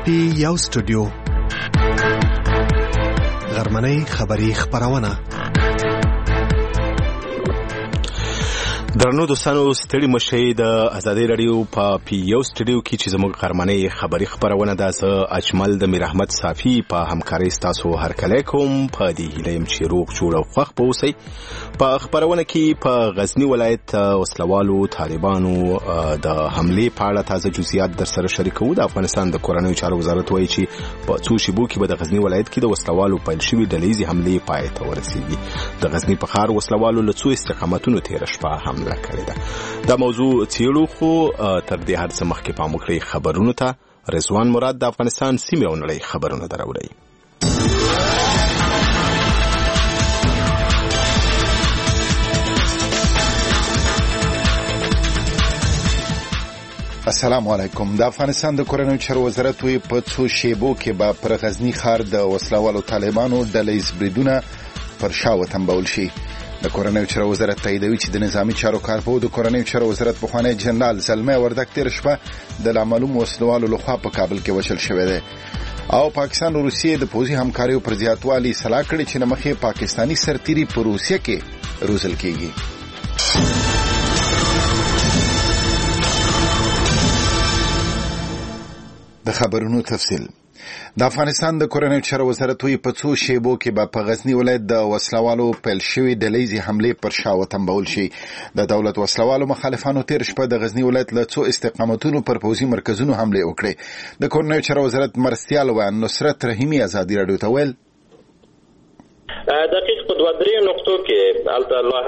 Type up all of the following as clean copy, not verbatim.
پی یو سټوډیو غرمنۍ خبری خبرونه. درنو دوستانو ستړي مشي د ازادي رادیو په پی یو سټوډیو کې چې زموږ غرمنۍ خبری خبرونه د اجمل د میر احمد صافي په همکاري تاسو هر کله کوم په دې هلیم چې روغ جوړ او خوښ پوسي. په خبرونه کې په غزنی ولایت وسلوالو طالبانو د حمله په اړه تازه جزئیات در سره شریکو. د افغانستان د کورنیو چارو وزارت وایي چې په څو شیبو کې به د غزنی ولایت کې د وسلوالو پیل شوی ډلهیزي حمله پای ته ورسیږي. د غزنی په ښار وسلوالو له څو استقامتونو تیر شپه حمله کړې ده. دا موضوع څیړو خو تر دې هر څه مخکې پام وکړئ خبرونو ته. رضوان مراد د افغانستان سیمې او نړۍ خبرونه دراوړي. السلام علیکم. د افغانستان د کورنیو چارو وزارت وی په څو شیبو کې به پر غزنی ښار د وسلوالو طالبانو ډلهیز بریدونه پر شا وتمبول شي. د کورنیو چارو وزارت تاییدوي چې د نظامی چارو کارپو د کورنیو چارو وزارت پخوانی جنرال زلمه وردک تیر شپه د نامعلوم وسلوالو لخوا په کابل کې وشل شوی دی او پاکستان او روسیې د پوځي همکاریو پر زیاتوالي صلاح کړې چې نمخې پاکستانی سرتیري په روسیه کې روزل کیږي. د خبرونو تفصیل. د افغانستان د کورنیو چارو وزارت وی په څو شیبو کې به په غزنی ولایت د وسلوالو پیل شوی ډلهیزي حمله پر شا وتمبول شي. د دولت وسلوالو مخالفانو تیر شپه د غزنی ولایت له څو استقامتونو پر پوځي مرکزونو حمله وکړه. د کورنیو چارو وزارت مرستیال و نصرت رحیمی ازادي رادیو ته ویل دقیق په دوه درې نقطو کې الله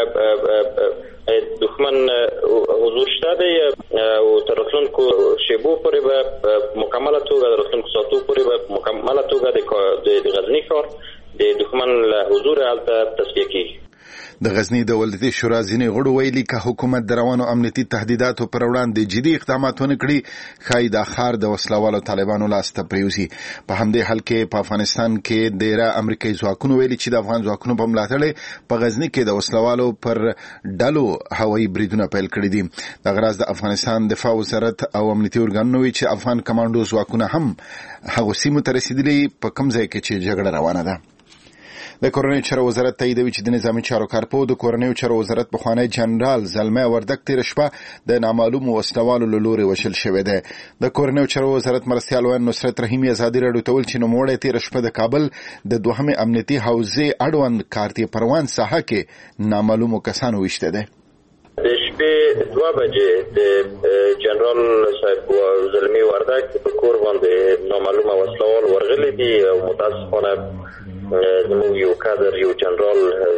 هم دښمن حضور شته دی او تر راتلونکو شیبو پورې به مکمله توګه د راتلونکو ساعتو پورې به مکمله توګه د غزنی ښار د دښمن حضور هلته تصفیه کیږي. د غزنی د ولایتي شورا ځینې غړو ویلي که حکومت د روانو امنیتي تهدیداتو پر وړاندې جدي اقدامات ونه کړي ښایي دا ښار د وسلوالو طالبانو لاس ته پریوزي. په همدې حال کې په افغانستان کې ډیره امریکایي ځواکونو ویلي چې د افغان ځواکونو په ملاتړ په غزنی کې د وسلوالو پر ډلو هوایي بریدونه پیل کړي دي. د غراض د افغانستان دفاع وزارت او امنیتي ارګانونو ویلي چې افغان کمانډو ځواکونه هم هغه سیمو ته رسیدلي په کوم ځای کې چې جګړه روانه ده. د کورنیو چارو وزارت تاییدوي چې د نظامی چارو کارپو د کورنیو چارو وزارت پخوانی جنرال زلمه وردک تیر شپه د نامعلوم وسلوالو له لوري وشل شوی دی. د کورنیو چارو وزارت مرستیال و نصرت رحیمی ازادي رادیو ته ویل چې نوموړی تیر شپه د کابل د دوهمې امنیتي حوزې اړوند کارتي پروان ساحه کې نامعلوم کسانو وشته دی. د شپې 2 بجې د جنرال صاحب زلمه وردک په کور باندې نامعلوم وسلوال ورغلي دي او متاسفانه زموږ یو کادر یو جنرال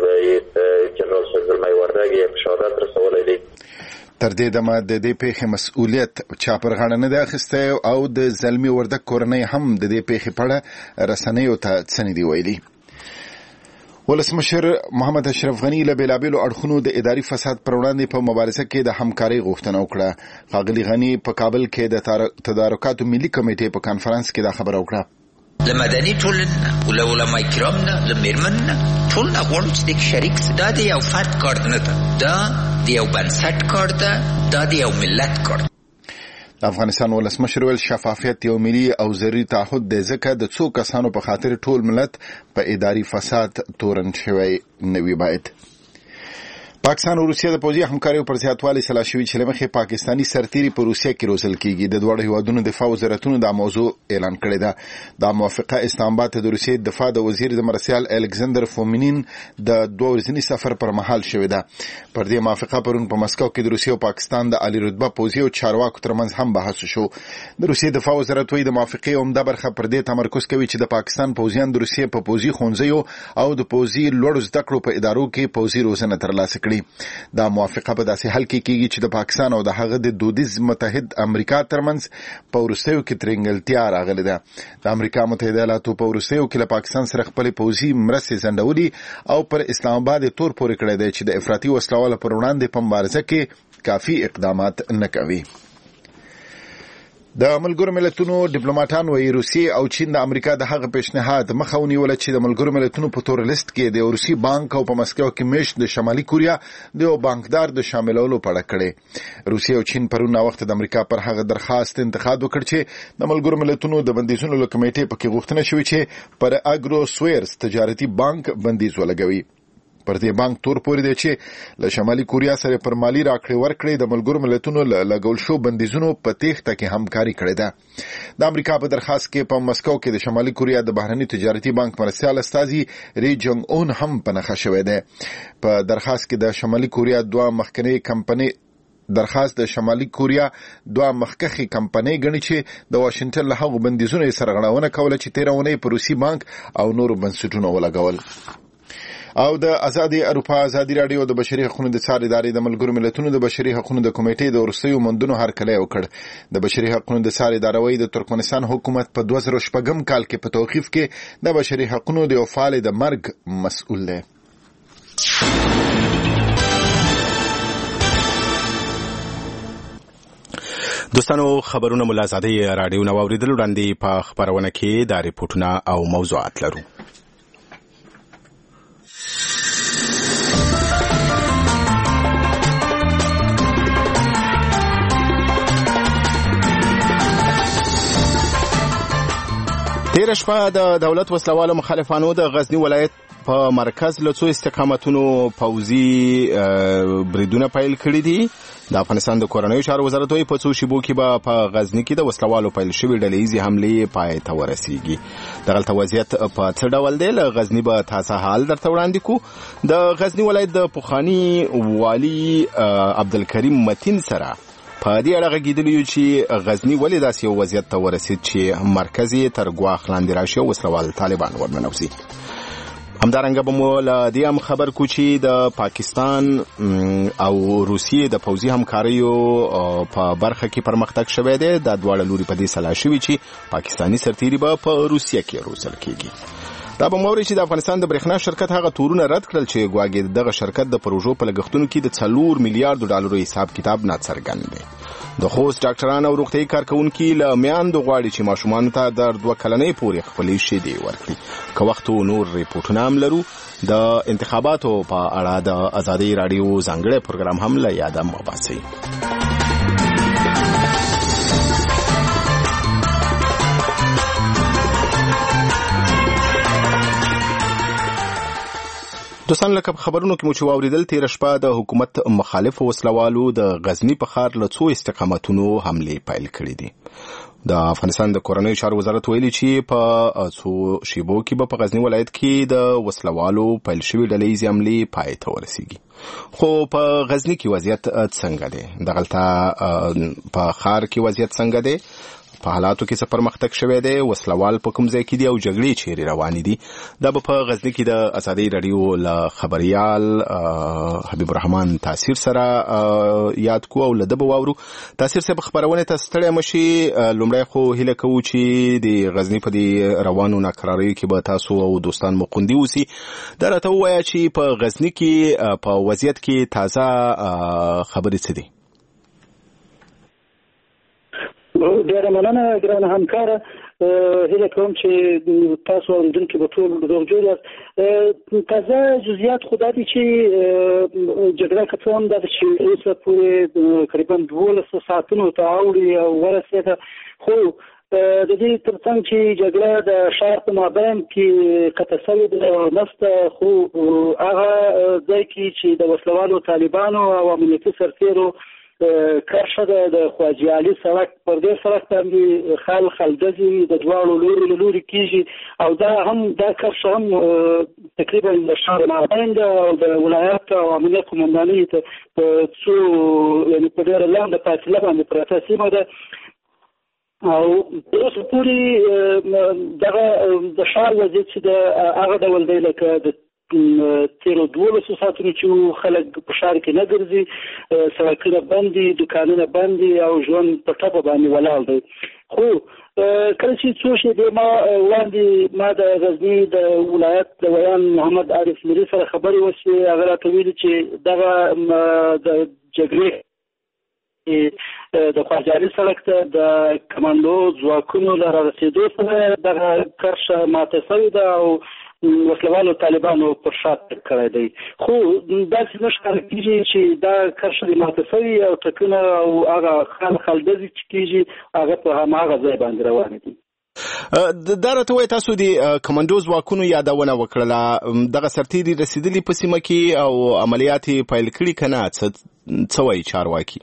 صاحب زلمه وردک یې شهادت رسولی دی. تر دې دمه د دې پیښې مسؤلیت چا پر غاړه نه دی اخیستی او د زلمه وردک کورنۍ هم د دې پیښې په اړه رسنیو ته څه نه دي ویلي. ولسمشر محمد اشرف غنی له بیلابیلو اړخونو د اداري فساد پر وړاندې په مبارزه کې د همکارۍ غوښتنه وکړه. ښاغلي غنی په کابل کې د تدارکاتو ملي کمیټې په کانفرنس کې دا خبره وکړه. لمدني ټولنه او علماء کرامنا لمرمننا ټول غواړو چې د شریک دا دی یو فرد کار نه ده، دا دی یو بنسټ کار ده، دا دی یو ملت کار. د افغانستان ولسمشر ویل شفافیت یو ملي او ضروري تعهد دی ځکه د څو کسانو په خاطر ټول ملت په اداري فساد تورن شوی نوي باید. پاکستان او روسیه د پوځي همکاریو پر زیاتوالي صلاح شوي چې لمخې پاکستانی سرتیري په روسیه کې روزل کیږي. د دواړو هیوادونو دفاع وزارتونو دا موضوع اعلان کړی ده. دا موافقه اسلام آباد ته د روسیې دفاع د وزیر د مرستیال الکساندر فومینین د 2 ورځني سفر پر مهال شوې ده. پر دې موافقه پرون په مسکو کې د روسیې او پاکستان د عالی رتبه پوځي او چارواکو ترمنځ هم بحث شو. د روسیې دفاع وزارت وایي د موافقې عمده برخه پر دې تمرکز کوي چې د پاکستان پوځیان د روسیې په پوځي ښوونځیو او د پوځي لوړو زده کړو په ادارو کې پوځي روزنه ترلاسه کړي. دا موافقه په داسې حال کې کیږي چې د پاکستان او د هغه د دودیز متحد امریکا ترمنځ په وروستیو کې ترنګلتیا راغلې ده. د امریکا متحده ایالاتو په وروستیو کې له پاکستان سره خپل پوځي مرستې ځنډولي او پر اسلام آباد تور پورې کړی دی چې د افراطي وسلوالو پر وړاندې په مبارزه کې کافي اقدامات نه کوي. د ملګرو ملتونو ډیپلوماټان وايي روسیې او چین د امریکا د هغه پیشنهاد مخه ونیول چې د ملګرو ملتونو په تور لیست کې د روسي بانک او په مسکو کې میشت د شمالي کوریا د یو بانکدار د شاملولو په اړه کړي. روسیې او چین پرون وخت د امریکا پر هغه درخواست انتقاد وکړ چې د ملګرو ملتونو د بندیزونو له کمیټې پکې غوښتنه شوې چې پر اګرو سویرز تجارتي بانک بندیز ولګوي. پر دې بانک تور پورې دی چې له شمالي کوریا سره پر مالی راکړې ورکړې د ملګرو ملتونو لګول شو بندیزونو په تېښته کې همکاري کړې ده. د امریکا په درخواست کې په مسکو کې د شمالي کوریا د بهرني تجارتي بانک مرستیال استازي ری جونګ اون هم په نښه شوی دی. په درخواست کې د شمالي کوریا دوه مخکنی کمپنۍ درخواست د شمالي کوریا دوه مخکخي کمپنۍ غني چې د واشنگټن له هغو بندیزونو سره غړاونه کوله چې 13 اونۍ په روسي بانک او نورو بنسټونو ولګول. او د ازادي اروپا ازادي رادیو د بشري حقوقو د څار ادارې د ملګرو ملتونو د بشري حقوقو د کمیټې د ورسېو مندونو هرکلی وکړ. د بشري حقوقو د څار ادارې د ترکمنستان حکومت په 2006 کال کې په توقیف کې د بشري حقوقو د فعال د مرګ مسؤل دی. دوستانو خبرونه مو له ازادي رادیو نو اوریدل وړاندې په خبرونه کې د ریپورتونو او موضوعات لرو. تیر شپه د دولت وسلوالو مخالفانو د غزنی ولایت په مرکز له څو استقامتونو پوځي بریدونه پیل کړي دي. د افغانستان د کورنیو چارو وزارت په څو شیبو کې به په غزنی کې د وسلوالو پیل شوی ډلهیزې حملې پای ته ورسیږي. دغلته وضعیت په څه ډول دی له غزنی به تازه حال درته وړاندې کو. د غزنی ولایت د پخواني والي عبدالکریم متین سره په دې اړه غږیدلی یو چې غزنی ولې داسې یو وضعیت ته ورسید چې مرکز یې تر ګواښ لاندې راشي او وسلوال طالبان ورننوځي. همدارنګه به مو له دې هم خبر کو چې د پاکستان او روسیې د پوځي همکاریو په برخه کې پرمختګ شوی دی. دا دواړه لوري په دې سلا شوي چې پاکستاني سرتیري به په روسیه کې روزل کېږي. دا به موري چې د افغانستان د برېښنا شرکت هغه تورونه رد کړل چې ګواګې دغه شرکت د پروژو په لګښتونو کې د 4 میلیارډ ډالرو حساب کتاب ناڅرګند دی. د خوست ډاکټرانو او روغتیايي کارکونکو له میاندو غواړي چې ماشومان ته د 2 کلنۍ پورې خپلې شیدې ورکړي. که وخت نور ریپورتونه هم لرو. د انتخاباتو په اړه د ازادي رادیو ځانګړی پروګرام هم له یاده مه باسئ. دوستان لکه خبرونو کې مو چې واوریدل تیر شپه د حکومت مخالف وسلوالو د غزنی په ښار له څو استقامتونو حملې پیل کړې دي. د افغانستان د کورنیو چارو وزارت ویلي چې په څو شیبو کې به په غزنی ولایت کې د وسلوالو پیل شوي ډلهیزې حملې پای ته ورسیږي. خو په غزنی کې وضعیت څنګه دی؟ دغلته په ښار کې وضعیت څنګه دی؟ په حالاتو کې څه پرمختګ شوی دی؟ وسلوال په کوم ځای کې دي او جګړې چیرې روانې دي؟ دا به په غزنی کې د ازادي رادیو له خبريال حبیب الرحمن تاثیر سره یاد کو او له ده به واورو. تاثیر صاحب خبرونه ته ستړی مشي. لومړی خو هیله کوو چې د غزنی په دې روانو ناکراریو کې به تاسو او دوستان مو خوندي اوسي. دا راته ووایه چې په غزنی کې په وضعیت کې تازه خبرې څه دي؟ ډېره مننه ګرانه همکاره. هیله کوم چې تاسو اوریدونکي به ټول روغ جوړ یاست. تازه جزئیات خو دا دي چې جګړه که څه هم ده چې اوسه پورې تقریبا 12 ساعتونو ته اوړي او ورسېده، خو د دې ترڅنګ چې جګړه د ښار په مابین کې قطع شوې ده نشته، خو هغه ځای کې چې د وسلوالو طالبانو او امنیتي سرتیرو کرښه ده د خواجه علي سړک، پر دې سړک باندې خلدزي د دواړو لوري کېږي او دا کرښه هم تقریبا د ښار مابین ده او د ولایت او امنیت قومندانۍ ته په څو یعنې په ډېره لنډه فاصله باندې پرته سیمه ده او اوس پورې دغه د ښار وضعیت چې د هغه ډول دی لکه د تیرو 12 ساعتونو چې خلک په ښار کې نه ګرځي، سړکونه بند دي، دوکانونه بند دي او ژوند په ټپه باندې ولاړ دی. خو کله چې څو شېبې وړاندې ما د غزني د ولایت د ویان محمد عارف میر سره خبرې وشوې. هغه راته ویلي چې دغه د جګړې د خواجاري سړک ته د کمانډو ځواکونو له رارسېدو سره دغه کرښه ماته شوې ده او وسلوالو طالبانو پر شا تګ کړی دی. خو داسې نه ښکاره کېږي چې دا کرښه ماته شوې او ټکونه او هغه خلډزې چې کېږي هغه په هماغه ځای باندې روانې دي. دا راته وایي تاسو د کمانډو ځواکونو یادونه وکړله، دغه سرتیري رسېدلي په سیمه کې او عملیات یې پیل کړي که نه؟ څه وایي چارواکي؟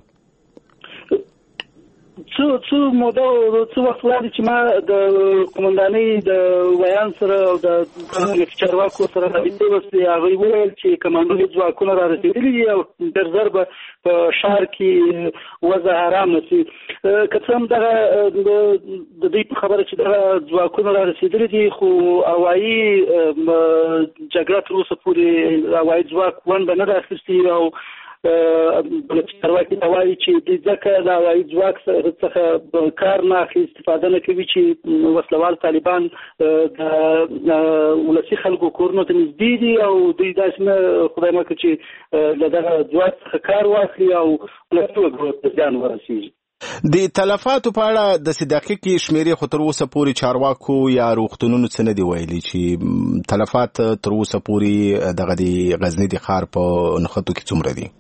څو موده څو وخت وړاندې چې ما د قومندانۍ د ویان سره او د چارواکو سره رابطې وشوې، هغوی وویل چې کمانډو ځواکونه را رسېدلي دي او ډېر ژر به په ښار کې وضع ارامه شي. که څه هم دغه د دوی په خبره چې دغه ځواکونه را رسېدلي دي، خو هوایي جګړه تر اوسه پورې هوایي ځواک ونډه نه ده اخیستې او چارواکي ته وایي چې دوی ځکه د هوایي ځواک څخه کار نه اخلي، استفاده نه کوي چې وسلوال طالبان د ولسي خلکو کورونو ته نږدې دي او دوی داسې نه خدای مکړه چې له دغه ځواک څخه کار واخلي او ولسي وګړو ته زیان ورسېږي. د تلفاتو په اړه د دقیقې شمیرې خو تر اوسه پورې چارواکو یا روغتونونو څه نه دي ویلي چې تلفات تر اوسه پورې دغه د غزني د ښار په نښتو کې څومره دي؟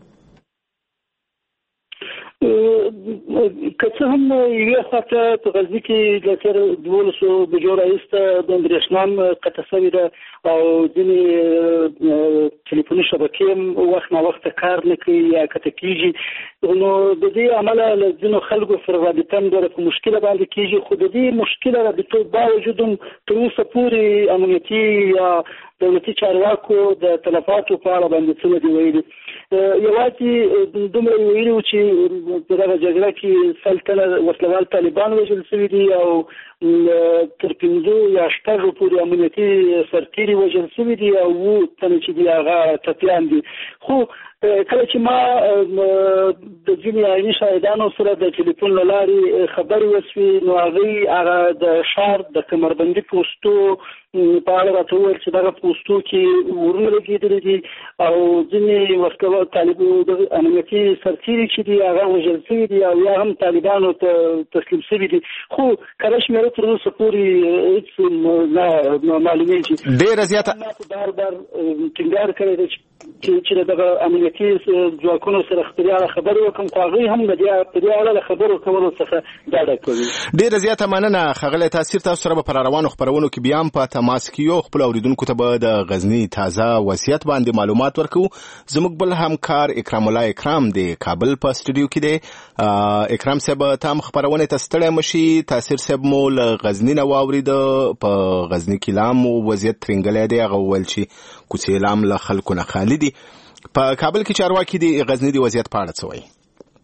که څه هم یوې خواته په غزني کې له تېر 12 بجو راهیسته د برېښنا قطع شوې ده او ځینې تلیفوني شبکې هم وخت ناوخته کار نه کوي یا قطع کېږي، نو د دې امله له ځینو خلکو سره رابطه هم ډېره په مشکله باندې کېږي. خو د دې مشکله رابطو باوجود هم تر اوسه پورې امنیتي یا دولتي چارواکو د تلفاتو په اړه باندې څه نه دي ویلي. یوازې دومره یې ویلي وو چې په دغه جګړه کې 100 تنه وسلوال طالبان وژل شوي دي او تر 5 یا 6 پورې امنیتي سرتیري وژل شوي دي او 7 تنه چې دي هغه ټپیان دي. خو کله چې ما د ځینې عیني شاهدانو سره د ټلیفون له لارې خبرې وشوې، نو هغوی هغه د ښار د کمربندي پوستو په اړه راته وویل چې دغه پوستو کې ورونه لګېدلي دي او ځینې وسلوال طالبو د امنیتي سرتیري چې دي هغه وژل شوي دي او یا هم طالبانو ته تسلیم شوي دي. خو کله شمېره تر اوسه پورې هېڅ نه معلومېږي. ډېره زیاته ما بار بار ټینګار کړی دی چې دغه امنیتي ځواکونو سره خبرې وکړم، خو هغوی هم په دې اړه له خبرو کولو څخه ډډه کوي. ډېره زیاته مننه ښاغلی تاثیر. تاسو سره به په روانو خپرونو کې بیا هم په تماس کې یو. خپل اورېدونکو ته به د غزني تازه وضعیت باندې معلومات ورکوو. زموږ بل همکار اکرام الله اکرام د کابل په سټوډیو کې دی. اکرام صاحب ته هم خپرونې ته ستړی مشي. تاثیر صاحب مو له غزني نه واورېده، په غزني کې لا هم وضعیت ترنګلی دی. هغه وویل چې کوڅې لا هم له خلکو نه خالي دي. په کابل کې چارواکي د غزني د وضعیت په اړه څه وایي؟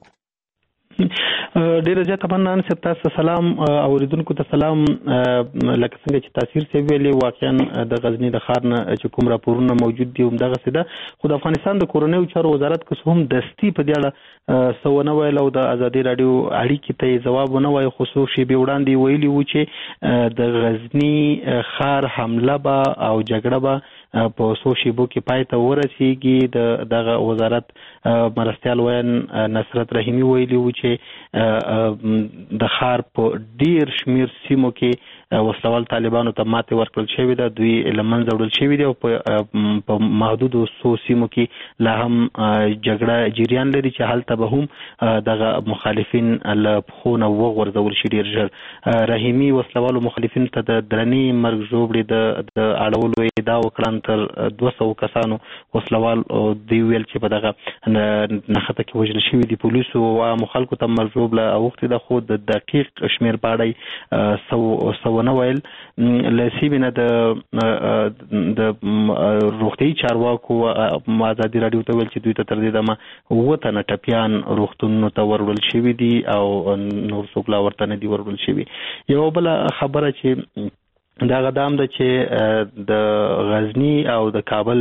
ډیره زیاته مننه صاحب. تاسو سلام، اوریدونکو ته سلام. لکه څنګه چې تاثیر صاحب ویلي، واقعا د غزني د ښار نه چې کوم راپورونه موجود دي همدغسې ده. خو د افغانستان د کورنیو چارو وزارت که څه هم دستي په دې اړه څه ونه ویل او د ازادي راډیو اړیکې ته یې ځواب ونه وایي، خو څو شېبې وړاندې ویلي وو چې د غزني ښار حمله به او جګړه به په څو شېبو کې پای ته ورسېږي. دغه وزارت مرستیال ویان نصرت رحیمي ویلي وو چې د ښار په ډیر شمیر سیمو کې وسلوال طالبانو ته ماتې ورکړل شوې ده، دوی له منځه وړل شوي دي او په محدودو څو سیمو کې لا هم جګړه جریان لري چې هلته به هم دغه مخالفین له پښو نه وغورځول شي ډېر ژر. رحیمي وسلوالو مخالفینو ته د درنې مرګ ژوبړې د اړولو ادعا وکړه. تر 200 کسانو وسلوال دوی ویل چې په دغه نښته کې وژل شوي دي. پولیسو او عامو خلکو ته مرګ ژوبله اوښتې ده، خو د دقیق شمېر په اړه څه ونه ویل. له سیمې نه د روغتیایي چارواکو ازادي راډیو ته ویل چې دوی ته تر دې دمه 7 تنه ټپیان روغتونونو ته وروړل شوي دي او نور څوک لا ورته نه دي وروړل شوي. یوه بله خبره چې دغه دام ده چې د غزني او د کابل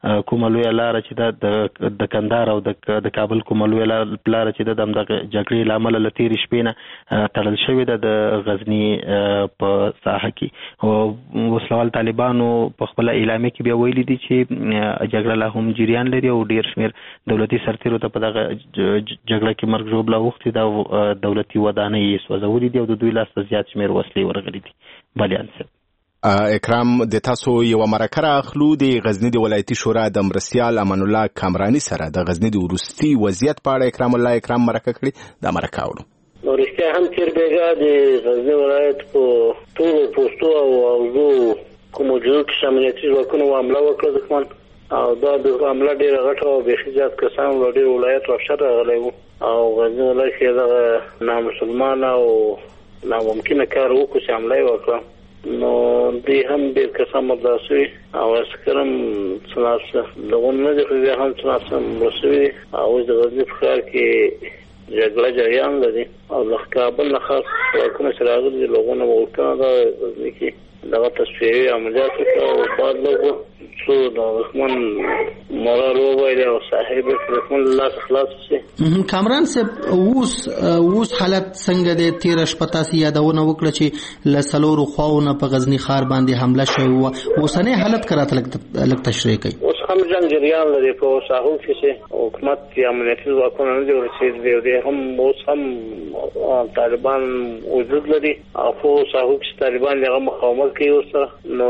کومه لویه لاره چې د کندهار او د کابل کومه لویه لاره چې د جګړې له امله له تېرې شپې نه تړل شوې ده د غزني په ساحه کې. او وسلوال طالبانو په خپل اعلامیه کې بیا ویلي دي چې جګړه لا هم جریان لري او ډېر شمېر دولتي سرتیرو ته په دغه جګړه کې مرګ ژوبله اوښتې ده او دولتي ودانۍ یې سوځولي دي او د دوی لاس ته زیات شمېر وسلې ورغلي دي. بلیان صاحب اکرام د تاسو یو مرکه راخلو د غزنی د ولایتي شورا د مرستیال امان الله کامرانی سره د غزنی د وروستي وضعیت په اړه اکرام مرکه کړې. دا مرکه اورو. ورسته هم تیر بیګا د غزنی ولایت په ټولو پوسټو او اوزو کومو جوړ کې امنیتي ځواکونو حمله وکړه دښمن او دا د حمله ډېره غټه او بېخي زیات کسان له ډېر ولایت وحشت راغلی وو او غزنی ولایت کې دغه نامسلمانه او ناممکنه کار وکړو چې حمله یې وکړه. نو دوی هم ډېر کسان مردار شوي او عسکر هم څنارسه دغون نه دي خو بیا هم څنارسه مړه شوي او اوس د غزني په ښار کې جګړه جریان لري او له کابل نه خاص ځواکونه چې راغلي دي له هغو نه غوښتنه ده غزني کې دغه تصفیوي عملیات وکړه او بعد لږ څو د دښمن مورال وبایلي او صاحب دښمن له لاسه خلاص شي. کامران صاحب اوس حالت څنګه دی؟ تېره شپه تاسې یادونه وکړه چې له څلورو خواو نه په غزني ښار باندې حمله شوې وه. اوسنی حالت که راته لږ تشریح کوي. اوس هم جنګ جریان لري په ساحو کې چې حکومت یا امنیتي ځواکونه نه دي ورسېدلي او دی هم اوس هم طالبان وجود لري او په ساحو کې طالبان هغه مقاومت کوي ورسره. نو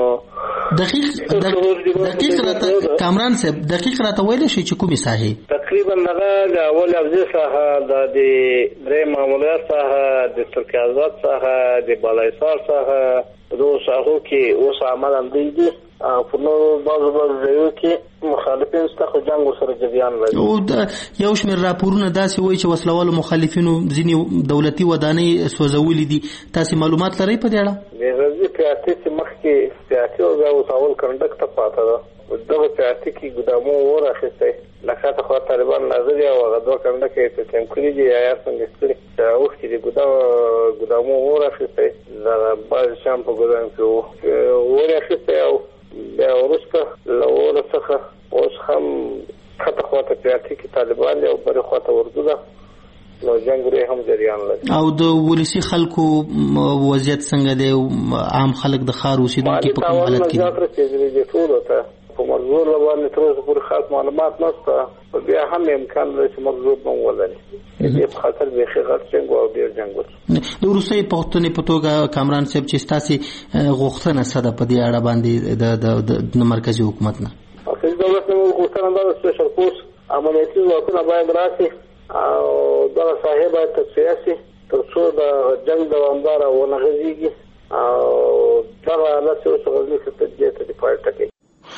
دقیق راته کامران صاحب دقیق راته ویلی شي چې کومې ساحې تقریبا هغه د اول افزي ساحه د درې ماموریت ساحه د ترکیه آزاد ساحه د بالایسار ساحه په دغو ساحو کې اوس عمل هم دوی دي او په نورو بعضو ځایو کې مخالفین شته خو جنګ ورسره جریان لري. او یو شمېر راپورونه داسې وایي چې وسلوالو مخالفینو ځینې دولتي ودانۍ سوځولي دي. تاسې معلومات لرئ په دې اړه؟ د غزني پیاتي چې مخکې پیاتي او بیا اوس اول کنډک ته پاته ده دغه پیاتي کې ګدامو اور اخیستی لکه ته خوا طالبان نازل دي او هغه دوه کنډکه یې تسلیم کړي دي یا څنګه کړي چې اوښتي دي ګدامو اور اخیستی دغه بعضې شیان په ګدام کې اور اخیستی او بیا وروسته له اوره څخه اوس هم ښکته خواته پیاتي کې طالبان دي او بلې خواته اردو ده. نو جنګ ورې هم جریان لري. او د ولسي خلکو وضعیت څنګه دی؟ عام خلک د ښار اوسېدونکي په کوم حالت کې دي؟ زیات رسېدلي دي ټولو ته په مرزور باندې تر اوسه پورې خاص معلومات نشته خو بیا هم امکان لري چې مرزور به ولري. دې په خاطر بیخي غټ جنګ او ډېر جنګ وشو. د وروستۍ پوښتنې په توګه کامران صاحب چې ستاسې غوښتنه څه ده په دې اړه باندې د مرکزي حکومت نه؟ دولت نه غوښتنه ده د سپیشل فورس امنیتي ځواکونه باید راشي او دغه ساحې باید تصفیه شي تر څو د جنګ دوامداره ونه غځېږي او دغه حالت چې اوس غزني کې تجزیې ته دفاع ټکوي.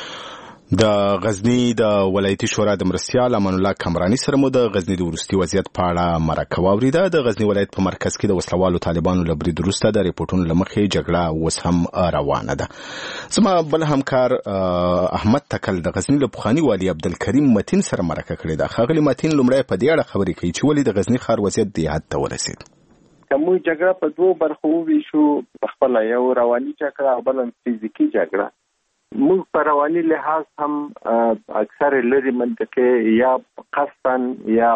د غزنی د ولایتي شورا د مرستیال امان الله کامرانی سره مو د غزنی د وروستي وضعیت په اړه مرکه واوریده. د غزنی ولایت په مرکز کې د وسلوالو طالبانو له برید وروسته د ریپورټونو له مخې جګړه اوس هم روانه ده. زما بل همکار احمد تکل د غزنی له پخواني والي عبدالکریم متین سره مرکه کړې ده. ښاغلي متین لومړی په دې اړه خبرې کوي چې ولې د غزنی ښار وضعیت دې حد ته ورسېد. موږ جګړه په دوه برخو وویشو پخپله، یو رواني جګړه او بله فزیکي جګړه. موږ په رواني لحاظ هم اکثر لري منطقې یا قصداً یا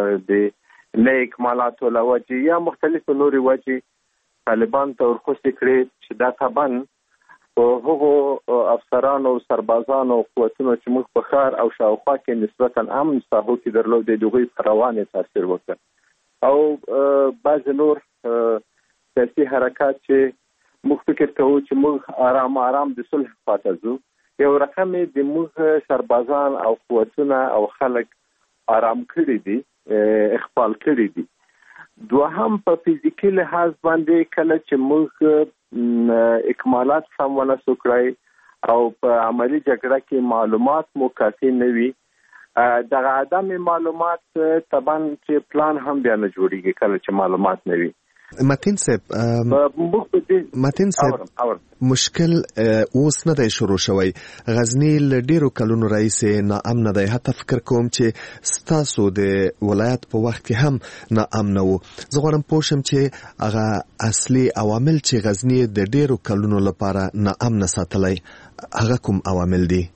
د نه اکمالاتو له وجې یا مختلفو نورې وجې طالبان ته ورخوستې کړې چې دا طبعا په هغو افسرانو سربازانو قوتونو چې موږ په ښار او شاوخوا کې نسبتاً امن ساحو کې درلودې د هغوی په روانې تاثیر وکړ او بعضې نور سیاسي حرکات چې موږ فکر کوو چې موږ آرام د صلح خواته ځو، یو رقم د موږ سربازان او قوتونه او خلک آرام کړي دي، اخفال کړي دي. دوهم په فزیکي لحاظ باندې کله چې موږ اکمالات سم ونه سو کړی او په عملي جګړه کې معلومات مو کافي نه وي، دغه عدم معلومات طبعا چې پلان هم بیا نه جوړیږي کله چې معلومات نه وي. متین صاحب مشکل اوس نه دی شروع شوی. غزنی له ډیرو کلونو راهیسې ناامنه دی. حتی فکر کوم چې ستاسو د ولایت په وخت کې هم ناامنه و. زه غواړم پوه شم چې هغه اصلي عوامل چې غزنی د ډیرو کلونو لپاره ناامنه ساتلی هغه کوم عوامل دي؟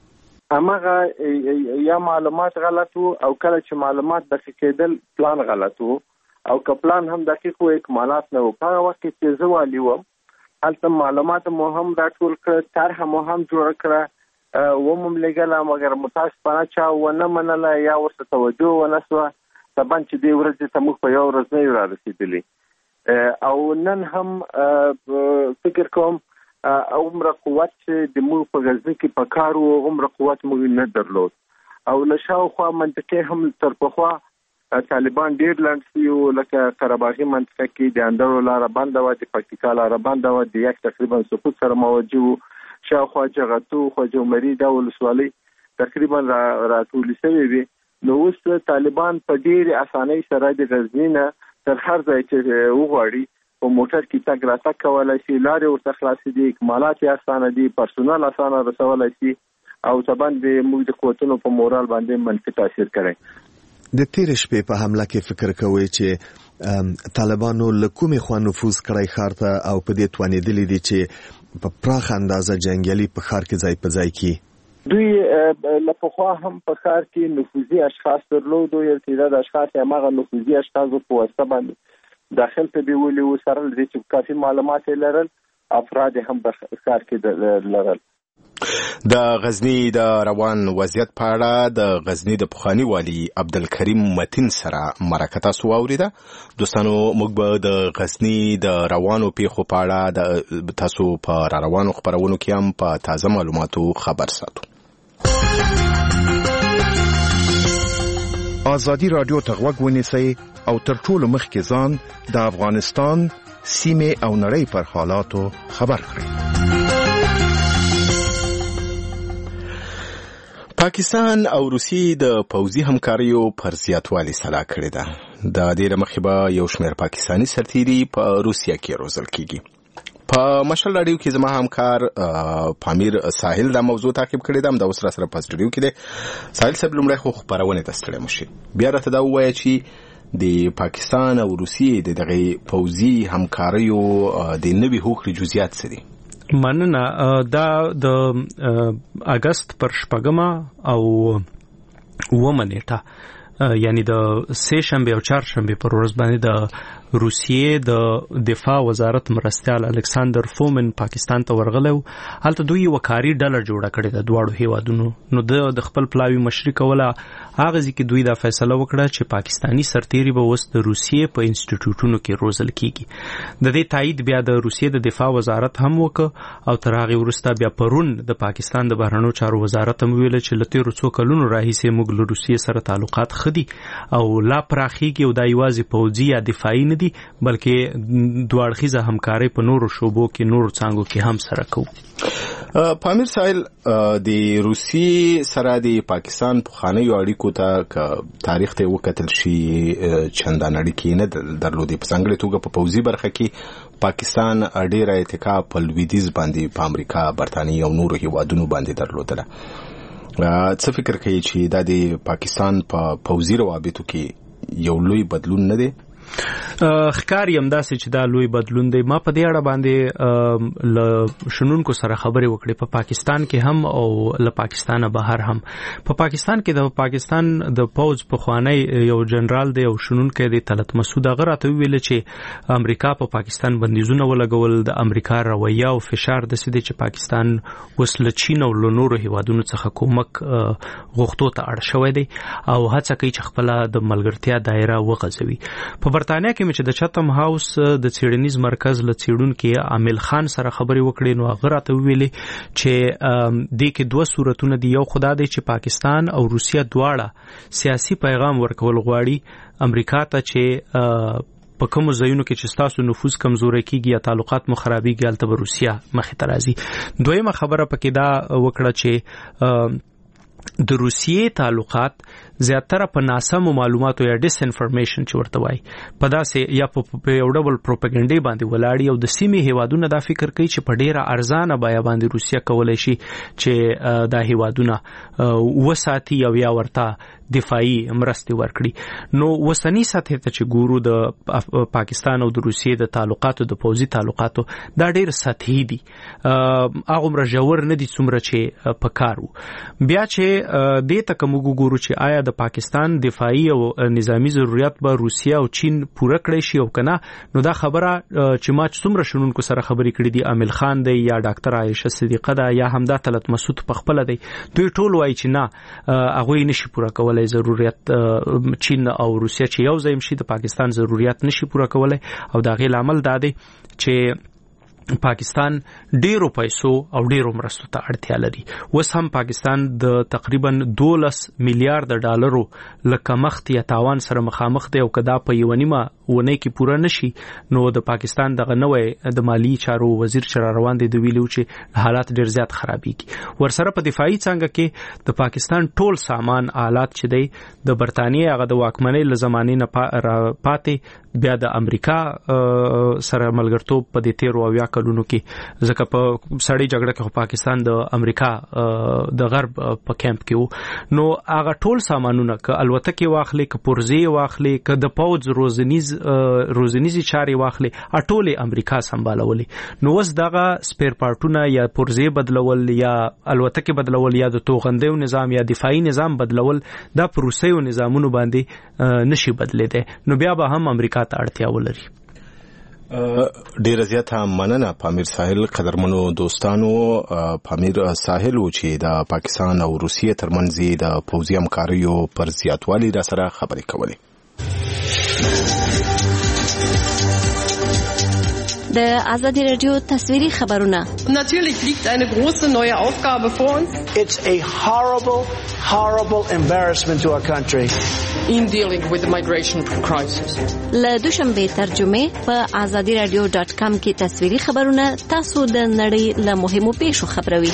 امغه یا معلومات غلط وو او کله چې معلومات دقیق کېدل پلان غلط وو او که پلان هم دقیق وو اکمالات نه وو. په وخت کې زه والی وم هلته معلومات مو هم راټول کړ، طرح مو هم جوړ کړه، ومم لګله، مګر متاسفانه چا ونه منله یا ورته توجه ونه سوه. طبعا چې دې ورځې ته موږ په یو ورځ نه یو رارسېدلي او نن هم فکر کوم عمره قوت چې د موږ په غزني کې په کار وو عمره قوت موږ نه درلود او له شاوخوا منطقې هم تر پخوا طالبان ډېر لنډ شوي، لکه قرهباغي منطقه کې د اندړو لاره بنده وه، د پکتیکا لاره بنده وه، د یک تقریبا سقوط سره مواجه وو. شاوخوا جغتو، خواجه عمري دا ولسوالۍ تقریبا راټولې شوې وې. نو اوس طالبان په ډېرې اسانۍ سره د غزني نه تر هر ځای چې وغواړي په موټر کې تګ راتګ کولی شي، لارې ورته خلاصې دي، اکمالات یې اسانه دي، پرسونل اسانه رسولی شي او طبعا د موږ د قوتونو په مورال باندې منفي تاثیر کړی. د تیرې شپې په حمله کې فکر کوئ چې طالبانو له کومې خوا نفوذ کړی ښار ته او په دې توانېدلي دي چې په پراخه اندازه جنګیالي په ښار کې ځای په ځای کړي؟ دوی له پخوا هم په ښار کې نفوذي اشخاص درلودو، یو تعداد اشخاص یې هماغه نفوذي اشخاصو په واسطه باندې داخل ته بیولي وو، سره له دې چې کافي معلومات یې لرل، افراد هم په ښار کې لرل. د غزنی د روان وضعیت په اړه د غزنی د پخوانی والی عبدالکریم متین سره مرکه تاسو واوریده. دوستانو موږ به د غزنی د روانو پیښو په اړه د تاسو په روانو خبرونو کې هم په تازه معلوماتو خبر ساتو. ازادي رادیو ته غوږ ونیسئ او تر ټولو مخکې ځان د افغانستان سیمې او نړۍ پر حالاتو خبر کړئ. پاکستان او روسیې د پوځي همکاریو پر زیاتوالي سلا کړې ده. د دې له مخې به یو شمېر پاکستاني سرتیري په روسیه کې روزل کیږي. په مشل راډیو کې زما همکار پامیر ساحل دا موضوع تعقیب کړی ده. دا اوس را سره په سټډیو کې دی. ساحل صاحب لومړی خو خبرونه ته ستړی مشي، بیا راته دا ووایه چې د پاکستان او روسیې د دغه پوځي همکاریو د نوي هوکړې جزئیات څه دي؟ مننه. دا د اگست پر 4 او 9 نیټه یعنی د 3 شنبه او 4 شنبه پر ورځ باندې د روسیې د دفاع وزارت مرستیال الکساندر فومن پاکستان ته ورغلی و. هلته دوی یو کاري ډله جوړه کړې ده دواړو هیوادونو. نو د خپل پلاوي مشري کوله هغه ځکه دوی دا فیصله وکړه چې پاکستانی سرتیري به اوس د روسیې په انسټیټیوټونو کې روزل کیږي. د دې تایید بیا د روسیې د دفاع وزارت هم وکړ او تر هغه وروسته بیا پرون د پاکستان د بهرنیو چارو وزارت هم ویل چې له تیرو څو کلونو راهیسې موږ له روسیې سره تعلقات ښه دي او لا پراخیږي او دا یوازې پوځي یا دفاعي نه دي بلکې دوه همکاري په نورو شوبو کې نورو څانګو کې هم سره کوو. پامیر ساحل د روسي سره د پاکستان پخوانیو اړیکو ته تاریخ ته وکتل شي چندان اړیکې نه درلودې. په څنګه توګه په پوځي برخه کې پاکستان ډېر اتکا په لویدیځ باندې په امریکا، برتانیې او نورو هیوادونو باندې درلودله. څه فکر کوي چې دا د پاکستان په پوځي روابطو کې یو لوی بدلون نه دی؟ ښکار یم داسې چې دا لوی بدلون دی. ما په دې اړه باندې له شنونکو سره خبرې وکړې په پاکستان کې هم او له پاکستانه بهر هم. په پاکستان کې د پاکستان د پوځ پخوانی یو جنرال دی او شنونکی دی طلعت مسعود، هغه راته وویل چې امریکا په پاکستان بندیزونه ولګول، د امریکا رویه او فشار داسې دی چې پاکستان اوس له چین او له نورو هیوادونو څخه کومک غوښتو ته اړ شوی دی او هڅه کوي چې خپله د ملګرتیا دایره وغځوي. په برتانیا کې چې د چتم هاوس د څېړنیز مرکز له څېړونکي عامل خان سره خبرې وکړې نو هغه راته وویلې چې دې کې دوه صورتونه دي. یو خدا دی چې پاکستان او روسیه دواړه سیاسي پیغام ورکول غواړي امریکا ته چې په کوم ځایونو کې چې تاسو نفوذ کمزوري کیږي یا تعلقات مو خرابېږي هلته به روسیه مخې ته راځي. دویمه خبره پکې دا وکړه چې د روسیې تعلقات زیاتره په ناسمو معلوماتو یا ډیس انفارمیشن چې ورته وایي په داسې یا په یو ډول پروپاګاندا باندې ولاړی او د سیمې هیوادونه دا فکر کوي چې په ډیره ارزانه بیه باندې روسیا کولای شي چې دا هیوادونه وساتي او یا ورته دفاعي مرستې ورکړي. نو وسنی سطح ته چې ګورو د پاکستان او د روسیې د تعلقاتو د پوځي تعلقاتو دا ډېر سطحي دي، هغه عمر ژور نه دي څومره چې په کار وو. بیا چې دې ته کوم ګورو چې آیا د پاکستان دفاعي او نظامی ضرورت به روسیا او چین پوره کړی شي او کنه، نو دا خبره چې ما څومره شنونکو سره خبرې کړې دي، عامل خان دی یا ډاکټر عائشه صدیقه ده یا همدا طلعت مسعود په خپل دی، دوی ټول وایي چې نه هغه نشي پوره کولای ضرورت چین او روسیا چې یو ځای شي د پاکستان ضرورت نشي پوره کولای. او دا غي عمل دا دی چې پاکستان ډیرو پیسو او ډیرو مرستو ته اړتیا لري. اوس هم پاکستان د تقریبا 12 میلیارډ ډالرو لکه مخت یا تاوان سره مخامخ دی او کدا په یو نیمه ونه کې پوره نشي نو د پاکستان دغه نوې د مالی چارو وزیر چر روان دی د ویلو چې حالات ډیر زیات خرابېږي. ورسره په دفاعي څنګه کې د پاکستان ټول سامان آلات چې دی د برتانیې هغه د واکمنۍ له زمانې نه پاتې بیا د امریکا سره ملګرتوب په دې 13 او 20 کلونو کې ځکه په سړی جګړه کې پاکستان د امریکا د غرب په کیمپ کې وو، نو هغه ټول سامانونه ک الوتکې واخلې ک پرزې واخلې ک د پوز روزنیزي چاري واخلې اټولې امریکا سمبالولې. نو وس دغه سپیر پارټونه یا پرزې بدلول یا الوتکې بدلول یا د توغندیو نظام یا دفاعي نظام بدلول دا پروسیو نظامونو باندې نشي بدلېده، نو بیا به هم امریکا ته اړتیا ولري. ډیر زیاته مننه پامیر ساحل. قدرمنو دوستانو، پامیر ساحل و چې د پاکستان او روسیې ترمنځ د پوځي همکاریو پر زیاتوالي را سره خبرې کولې. د آزادی رادیو تصویری خبرونه. Natürlich liegt eine große neue Aufgabe vor uns. It's a horrible embarrassment to our country. In dealing with the migration crisis. له دوشنبه ترجمه په azadiradio.com کې تصویری خبرونه تاسو د نړۍ له مهمو پیښو خبروي.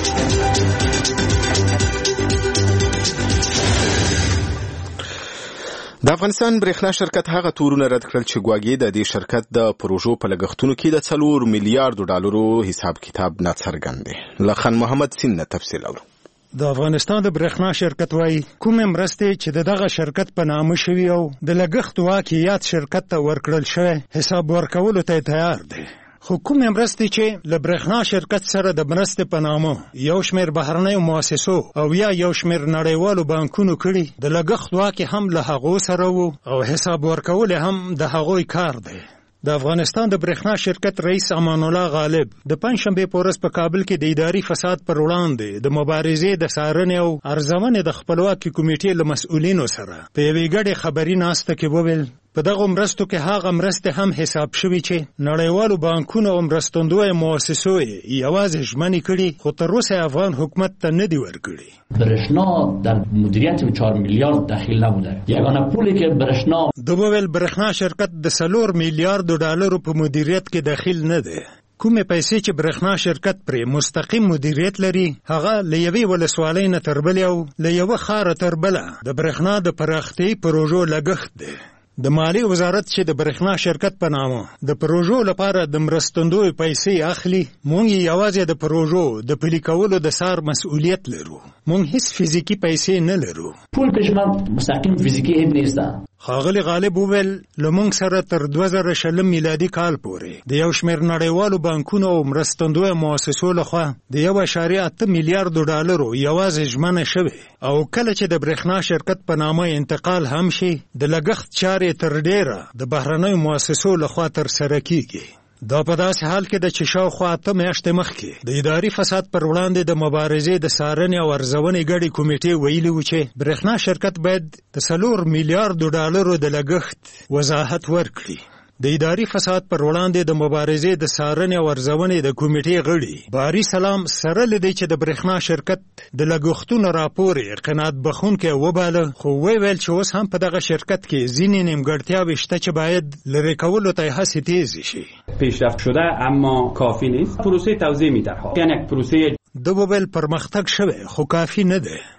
د افغانستان برېښنا شرکت هغه تورونه رد کړل چې ګواګې د دې شرکت د پروژو په لګښتونو کې د 4 میلیارډ ډالرو حساب کتاب ناڅرګند دی. لخن محمد سین تفصیل اورو. د افغانستان د برېښنا شرکت وايي کوم مرستې چې دغه شرکت په نامه شوی او د لګښت واقعیت شرکت ته ورکړل شوی حساب ورکولو ته تیار دی. خو کوم مرستې چې له برېښنا شرکت سره د مرستې په نامه یو شمېر بهرنیو مؤسسو او یو شمېر نړیوالو بانکونو کړي د لګښت واقع هم له هغو سره وو او حساب ورکول هم د هغوی کار دی. د افغانستان د برېښنا شرکت رئیس امان الله غالب د پنځشنبه په ورځ په کابل کې د اداري فساد پر وړاندې د مبارزې د څارنې او ارزونې د خپلواکي کمیټې له مسؤلینو سره په یوې ګډې خبري ناسته کې وویل په دغه مرستو کې هغه مرستې هم حساب شوي چې نړیوالو بانکونو او مرستندویو مؤسسو یوازې ژمنې کړي خو تر اوسه افغان حکومت ته نه دي ورکړي. برېښنا در مدیریت 4 میلیارد داخل نبوده. یگانه پولی که برېښنا د وویل برېښنا شرکت د 4 میلیارډ ډالرو په مدیریت کې داخل نه دی. کومې پیسې چې برېښنا شرکت پرې مستقیم مدیریت لري هغه له یوې ولسوالۍ نه تر بلې او له یوه ښاره تر بله د برېښنا د پراختیايي پروژو لګښت دی. د مالی وزارت چې د برېښنا شرکت په نامه د پروژو لپاره د مرستندوی پیسې اخلي، مونږ یوازې د پروژو د پلي کولو د سار مسؤلیت لرو. مونږ هیڅ فزیکی پیسې نه لرو. پول پېشمن مستقیم فزیکی هیڅ نیسته. ښاغلي غالب وویل له موږ سره تر 2020 میلادي کال پورې د یو شمېر نړیوالو بانکونو او مرستندویو مؤسسو لخوا د 1.8 میلیارډ ډالرو یوازې ژمنه شوې او کله چې د برېښنا شرکت په نامه انتقال هم شي د لګښت چارې تر ډیره د بهرنیو مؤسسو لخوا ترسره کیږي. دا په داسې حال کې د چې شاوخوا 8 میاشتې مخکې د اداري فساد پر وړاندې د مبارزې د څارنې او ارزونې ګډې کمیټې ویلي و چې برېښنا شرکت باید د 4 میلیارډ ډالرو د لګښت وضاحت ورکړي. د اداري فساد پر وړاندې د مبارزې د څارنې او ارزونې د کمیټې غړي باری سلام سره لدی چې د برېښنا شرکت د لګښتونو راپور قناعت بخښونکی وباله، خو ویل چې اوس هم په دغه شرکت کې ځینې نیمګړتیاوې شته چې باید لرې کولو ته هڅې تیزې شي. پیشرفت شده اما کافی نیست. پروسه توزیع می‌دهد. یعنی یک پروسه د وبل پرمختګ شوه خو کافی نه ده.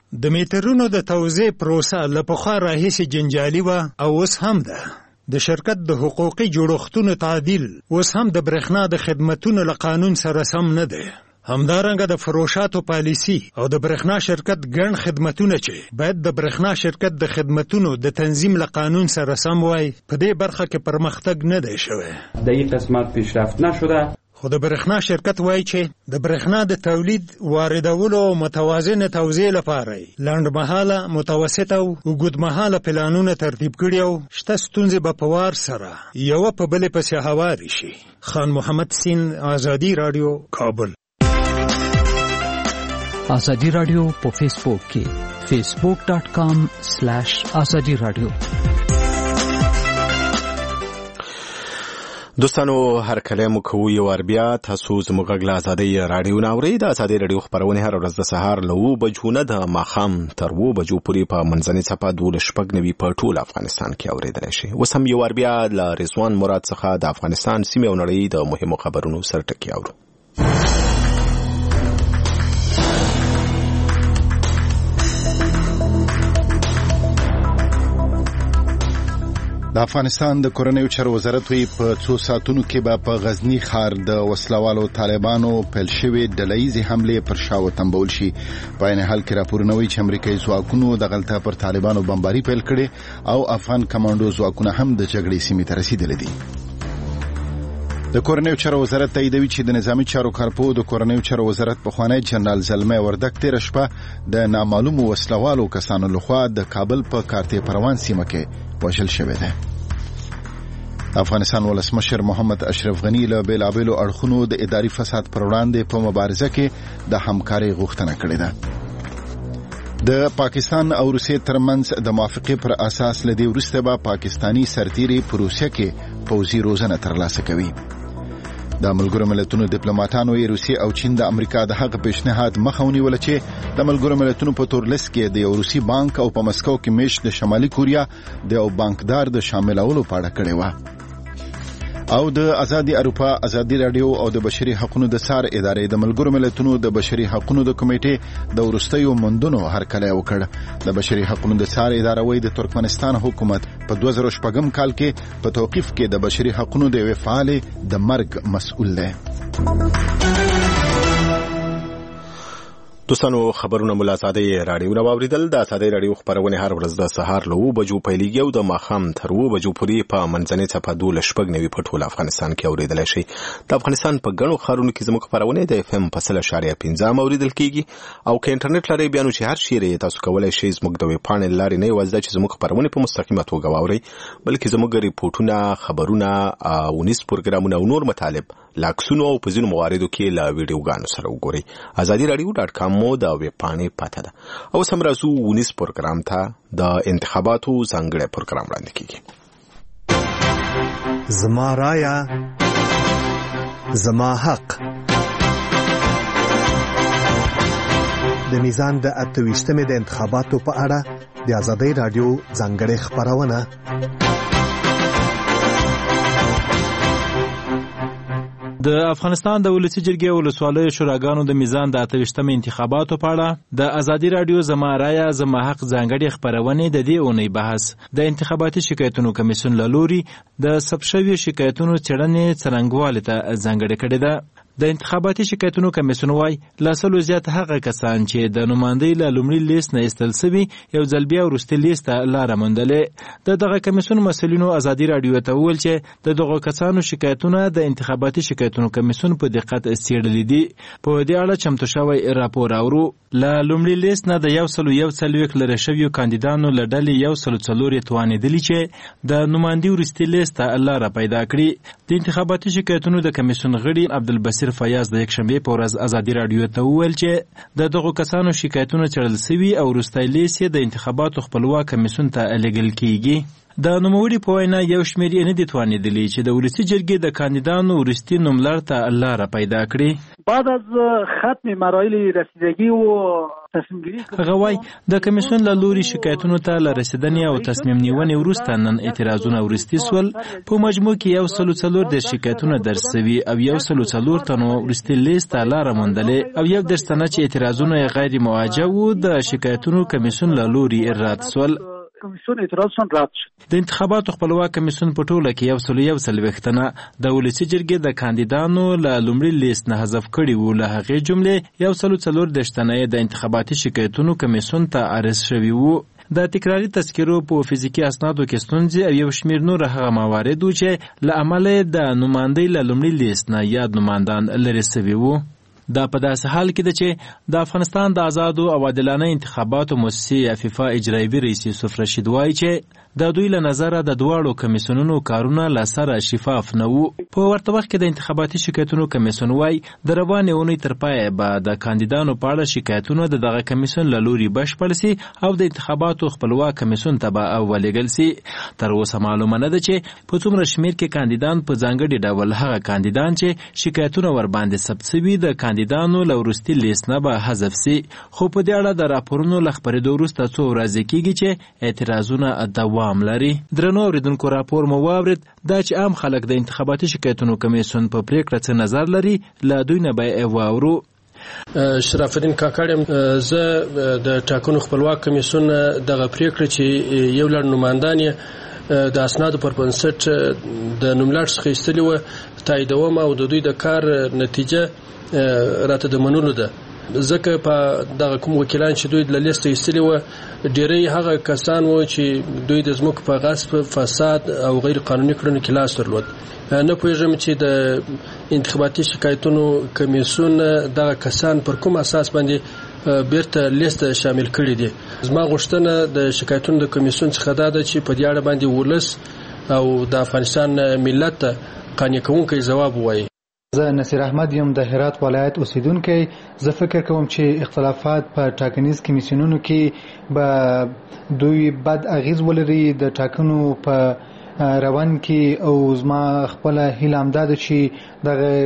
د میټرونو د توزیع پروسه له پخوا راهیسې جنجالي وه او اوس هم ده. د شرکت د حقوقي جوړښتونو تعدیل اوس هم د برېښنا د خدمتونو له قانون سره سم نه دی. همدارنګه د فروشاتو پالیسی او د برېښنا شرکت ګڼ خدمتونه چې باید د برېښنا شرکت د خدمتونو د تنظیم له قانون سره سم وای، په دې برخه کې پرمختګ نه دی شوی. در این قسمت پیشرفت نشده. خو د برېښنا شرکت وایي چې د برېښنا د تولید واردولو او متوازن توزیع لپاره لنډمهاله، متوسط او اوږدمهاله پلانونه ترتیب کړي او شته ستونزې به په وار سره یوه په بلې پسې هوارې شي. خان محمد سین، آزادي راډیو، کابل. آزادی رادیو په فیسبوک کې facebook.com/azadi radio. دوستانو هر کله مو کوو یو اربیا تاسو زموږ غږ له آزادۍ راډیو نه اورئ. د آزادۍ راډیو خبرونه هر ورځ د سهار له 9 بجو نه د ماښام تر 2 بجو پورې په منځنۍ څپه 12:09 په ټول افغانستان کې اوریدلی شي. اوس هم یو اربیا له رضوان مراد څخه د افغانستان سیمې او نړۍ د مهمو خبرونو سرټکي اورو. د افغانستان د کورنیو چارو وزارت وی په 2 ساعتونو کې به په غزنی ښار د وسلوالو طالبانو پیل شوی ډلهیزې حملې پر شا وتمبول شي. په عین حال کې راپورونه وایي چې امریکایي ځواکونو د غلطه پر طالبانو بمباري پیل کړي او افغان کمانډو ځواکونه هم د جګړې سیمې ته رسیدلي دي. د کورنیو چارو وزارت تاییدوي چې د نظامی چارو کارپو د کورنیو چارو وزارت پخوانی جنرال زلمه وردک تیر شپه د نامعلومو وسلوالو کسانو لخوا د کابل په کارتې پروان سیمه کې وژل شوی دی. افغانستان ولسمشر محمد اشرف غنی له بیلابیلو اړخونو د اداري فساد پر وړاندې په مبارزه کې د همکارۍ غوښتنه کړې ده. د پاکستان او روسیې ترمنځ د موافقې پر اساس لدی وروسته به پاکستانی سرتیري په روسیه کې پوځي روزنه ترلاسه کوي. د ملګرو ملتونو ډیپلوماټانو یې روسیې او چین د امریکا د هغه پیشنهاد مخه ونیوله چې د ملګرو ملتونو په تورلست کې د یو روسي بانک او په مسکو کې میشت د شمالي کوریا د یو بانکدار د شاملولو په اړه کړې وه. او د آزادي اروپا آزادي رادیو او د بشري حقوقو د سار ادارې د ملګرو ملتونو د بشري حقوقو د کمیټې د ورستیو مندونو هرکلی وکړ. د بشري حقوقو د سار اداره وایي د ترکمنستان حکومت په 2014 کال کې په توقیف کې د بشري حقوقو د فعال د مرګ مسؤل دی. دوستانو خبرونه مول آزادۍ راډیو نو اوریدل. د آزادۍ راډیو خبرونه هر ورځ د سهار له 9 بجو پیلېږي او د ماښام تر 2 بجو پورې په منځنۍ څپه 12:09 په ټول افغانستان کې اوریدل شي. د افغانستان په ګڼو ښارونو کې زموږ خبرونه د FM 1.15 اوریدل کیږي او که انټرنیټ لري بیا نو چې هر شی تاسو کولای شئ زموږ د ویب پاڼې لارې نه یوازې چې زموږ خبرونه په مستقیمه توګه واورئ بلکې زموږ ریپورتونه، خبرونه او نیوز پروګرامونه او نور مطالب لاکسونو او په ځینو مواردو کې لا ویډیوګانو سره وګورئ. azadiradio.com مو د ویب پاڼې پته ده. او سم راځو ونیس پروګرام ته د انتخاباتو ځانګړی پروګرام وړاندې کیږي. زما رایا زما حق. د میزان د 28مې د انتخاباتو په اړه د آزادۍ رادیو ځانګړی خبرونه. د افغانستان د ولسی جرګې ولسوالۍ شوراګانو د میزان د 28مې انتخاباتو په اړه د آزادي رادیو زما رایا زما حق ځانګړي خبرونه د دې اونۍ بحث د انتخاباتي شکایتونو کمیسیون لوري د ثبت شوی شکایتونو څېړنې څرنګوالي ته ځانګړي کړې ده. د انتخاباتي شکایتونو کمیسیون وايي لاسلو زیات هغه کسان چې د نمائندګۍ له لومړي لیست نه ایستل سوي یو ځل بیا وروستي لیست ته لاره موندلې. دغه کمیسیون مسؤلینو آزادي رادیو ته وویل چې دغه کسانو شکایتونه د انتخاباتي شکایتونو کمیسیون په دقت څېړلي دي. په دې اړه چمتو شوی راپور اورو. له لومړي لیست نه د 141 لري شویو کاندیدانو له ډلې 104 توانېدلي چې د نمائندګۍ وروستي لیست ته لاره پیدا کړي. د انتخاباتي شکایتونو د کمیسیون غړي عبدالبصیر فیاض د یکشنبه په ورځ آزادي رادیو ته وویل چې دغه کسانو شکایتونه څېړل شوي او وروستی لیست د انتخاباتو خپلواک کمیسیون ته لېږل کیږي. د نوموړي په وینا یو شمېر یې نه دي توانېدلي چې د ولسي جرګې د کاندیدانو وروستي نوملړ ته لاره پیدا کړي. بعد از ختم مراحل رسیدگی و تصمیم گیری هغه وایي د کمیسیون له لوري شکایتونو ته له رسیدنې او تصمیم نیونې وروسته نن اعتراضونه وروستي سول. په مجموع کې 104 شکایتونه درج سوي او 104 تنو وروستي لیست ته لاره موندلې او 1 تنه چې اعتراضونه غیر مواجه وو د شکایتونو کمیسیون له لوري رد سول. کمیسیون اعتراضشون رد شد. د انتخاباتو خپلواک کمیسیون په ټوله کې 141 تنه د ولسي جرګې د کاندیدانو له لومړي لیست نه حذف کړي وو. له هغې جملې 114 تنه د انتخاباتي شکایتونو کمیسیون ته عرض شوي وو. د تکراري تذکرو په فزیکي اسنادو کې ستونزې او یو شمېر نور هغه موارد وو چې له امله د نمایندۍ له لومړي لیست نه یاد نمایندان لرې سوي وو. دا په داسې حال کې ده چې د افغانستان د آزادو او عادلانه انتخاباتو مؤسسې عفیفا اجرایوي رئیس یوسف رشید وایي چې د دوی له نظره د دواړو کمیسیونونو کارونه له سره شفاف نه وو. په ورته وخت کې د انتخاباتي شکایتونو کمیسیون وایي د روانې اونۍ تر پایه به د کاندیدانو په اړه شکایتونه د دغه کمیسیون له لوري بشپړ سي او د انتخاباتو خپلواک کمیسیون ته به ولېږل سي. تر اوسه معلومه نه ده چې په څومره شمېر کې کاندیدان په ځانګړي ډول هغه کاندیدان چې شکایتونه ورباندې ثبت سوي د کاندیدانو له وروستي لیست نه به حذف سي. خو په دې اړه د راپورونو له خپرېدو وروسته څو ورځې کېږي چې اعتراضونه دوام لري. درنو اورېدونکو راپور مو واورېد دا چې عام خلک د انتخاباتي شکایتونو کمیسیون په پریکړه څه نظر لري. له دوی نه به واورو. شرف الدین کاکړ زه د ټاکنو خپلواک کمیسیون دغه پریکړه چې یو لړ نمایندان د اسنادو پر بنسټ د نوملړ څخه ایستلي وه تاییدوم او د دوی د کار نتیجه راته د منلو ده. ځکه په دغه کوم وکیلان چې دوی له لیسته ایستلي وه ډېری هغه کسان وو چې دوی د ځمکو په غصب فساد او غیر قانوني کړنو کې لاس درلود. نه پوهېږم چې د انتخاباتي شکایتونو کمیسیون دغه کسان پر کوم اساس باندې بیرته لیسته شامل کړي دي. زما غوښتنه د شکایتونو د کمیسیون څخه دا ده چې په دې اړه باندې ولس او د افغانستان ملت ته قانع کوونکی ځواب ووایي. زه نصیر احمد یم د هرات ولایت اوسیدونکی. زه فکر کوم چې اختلافات په ټاکنیز کمیسیونونو کې به دوی بد اغیز ولري د ټاکنو په روان کې او زما خپل هیله همدا ده چې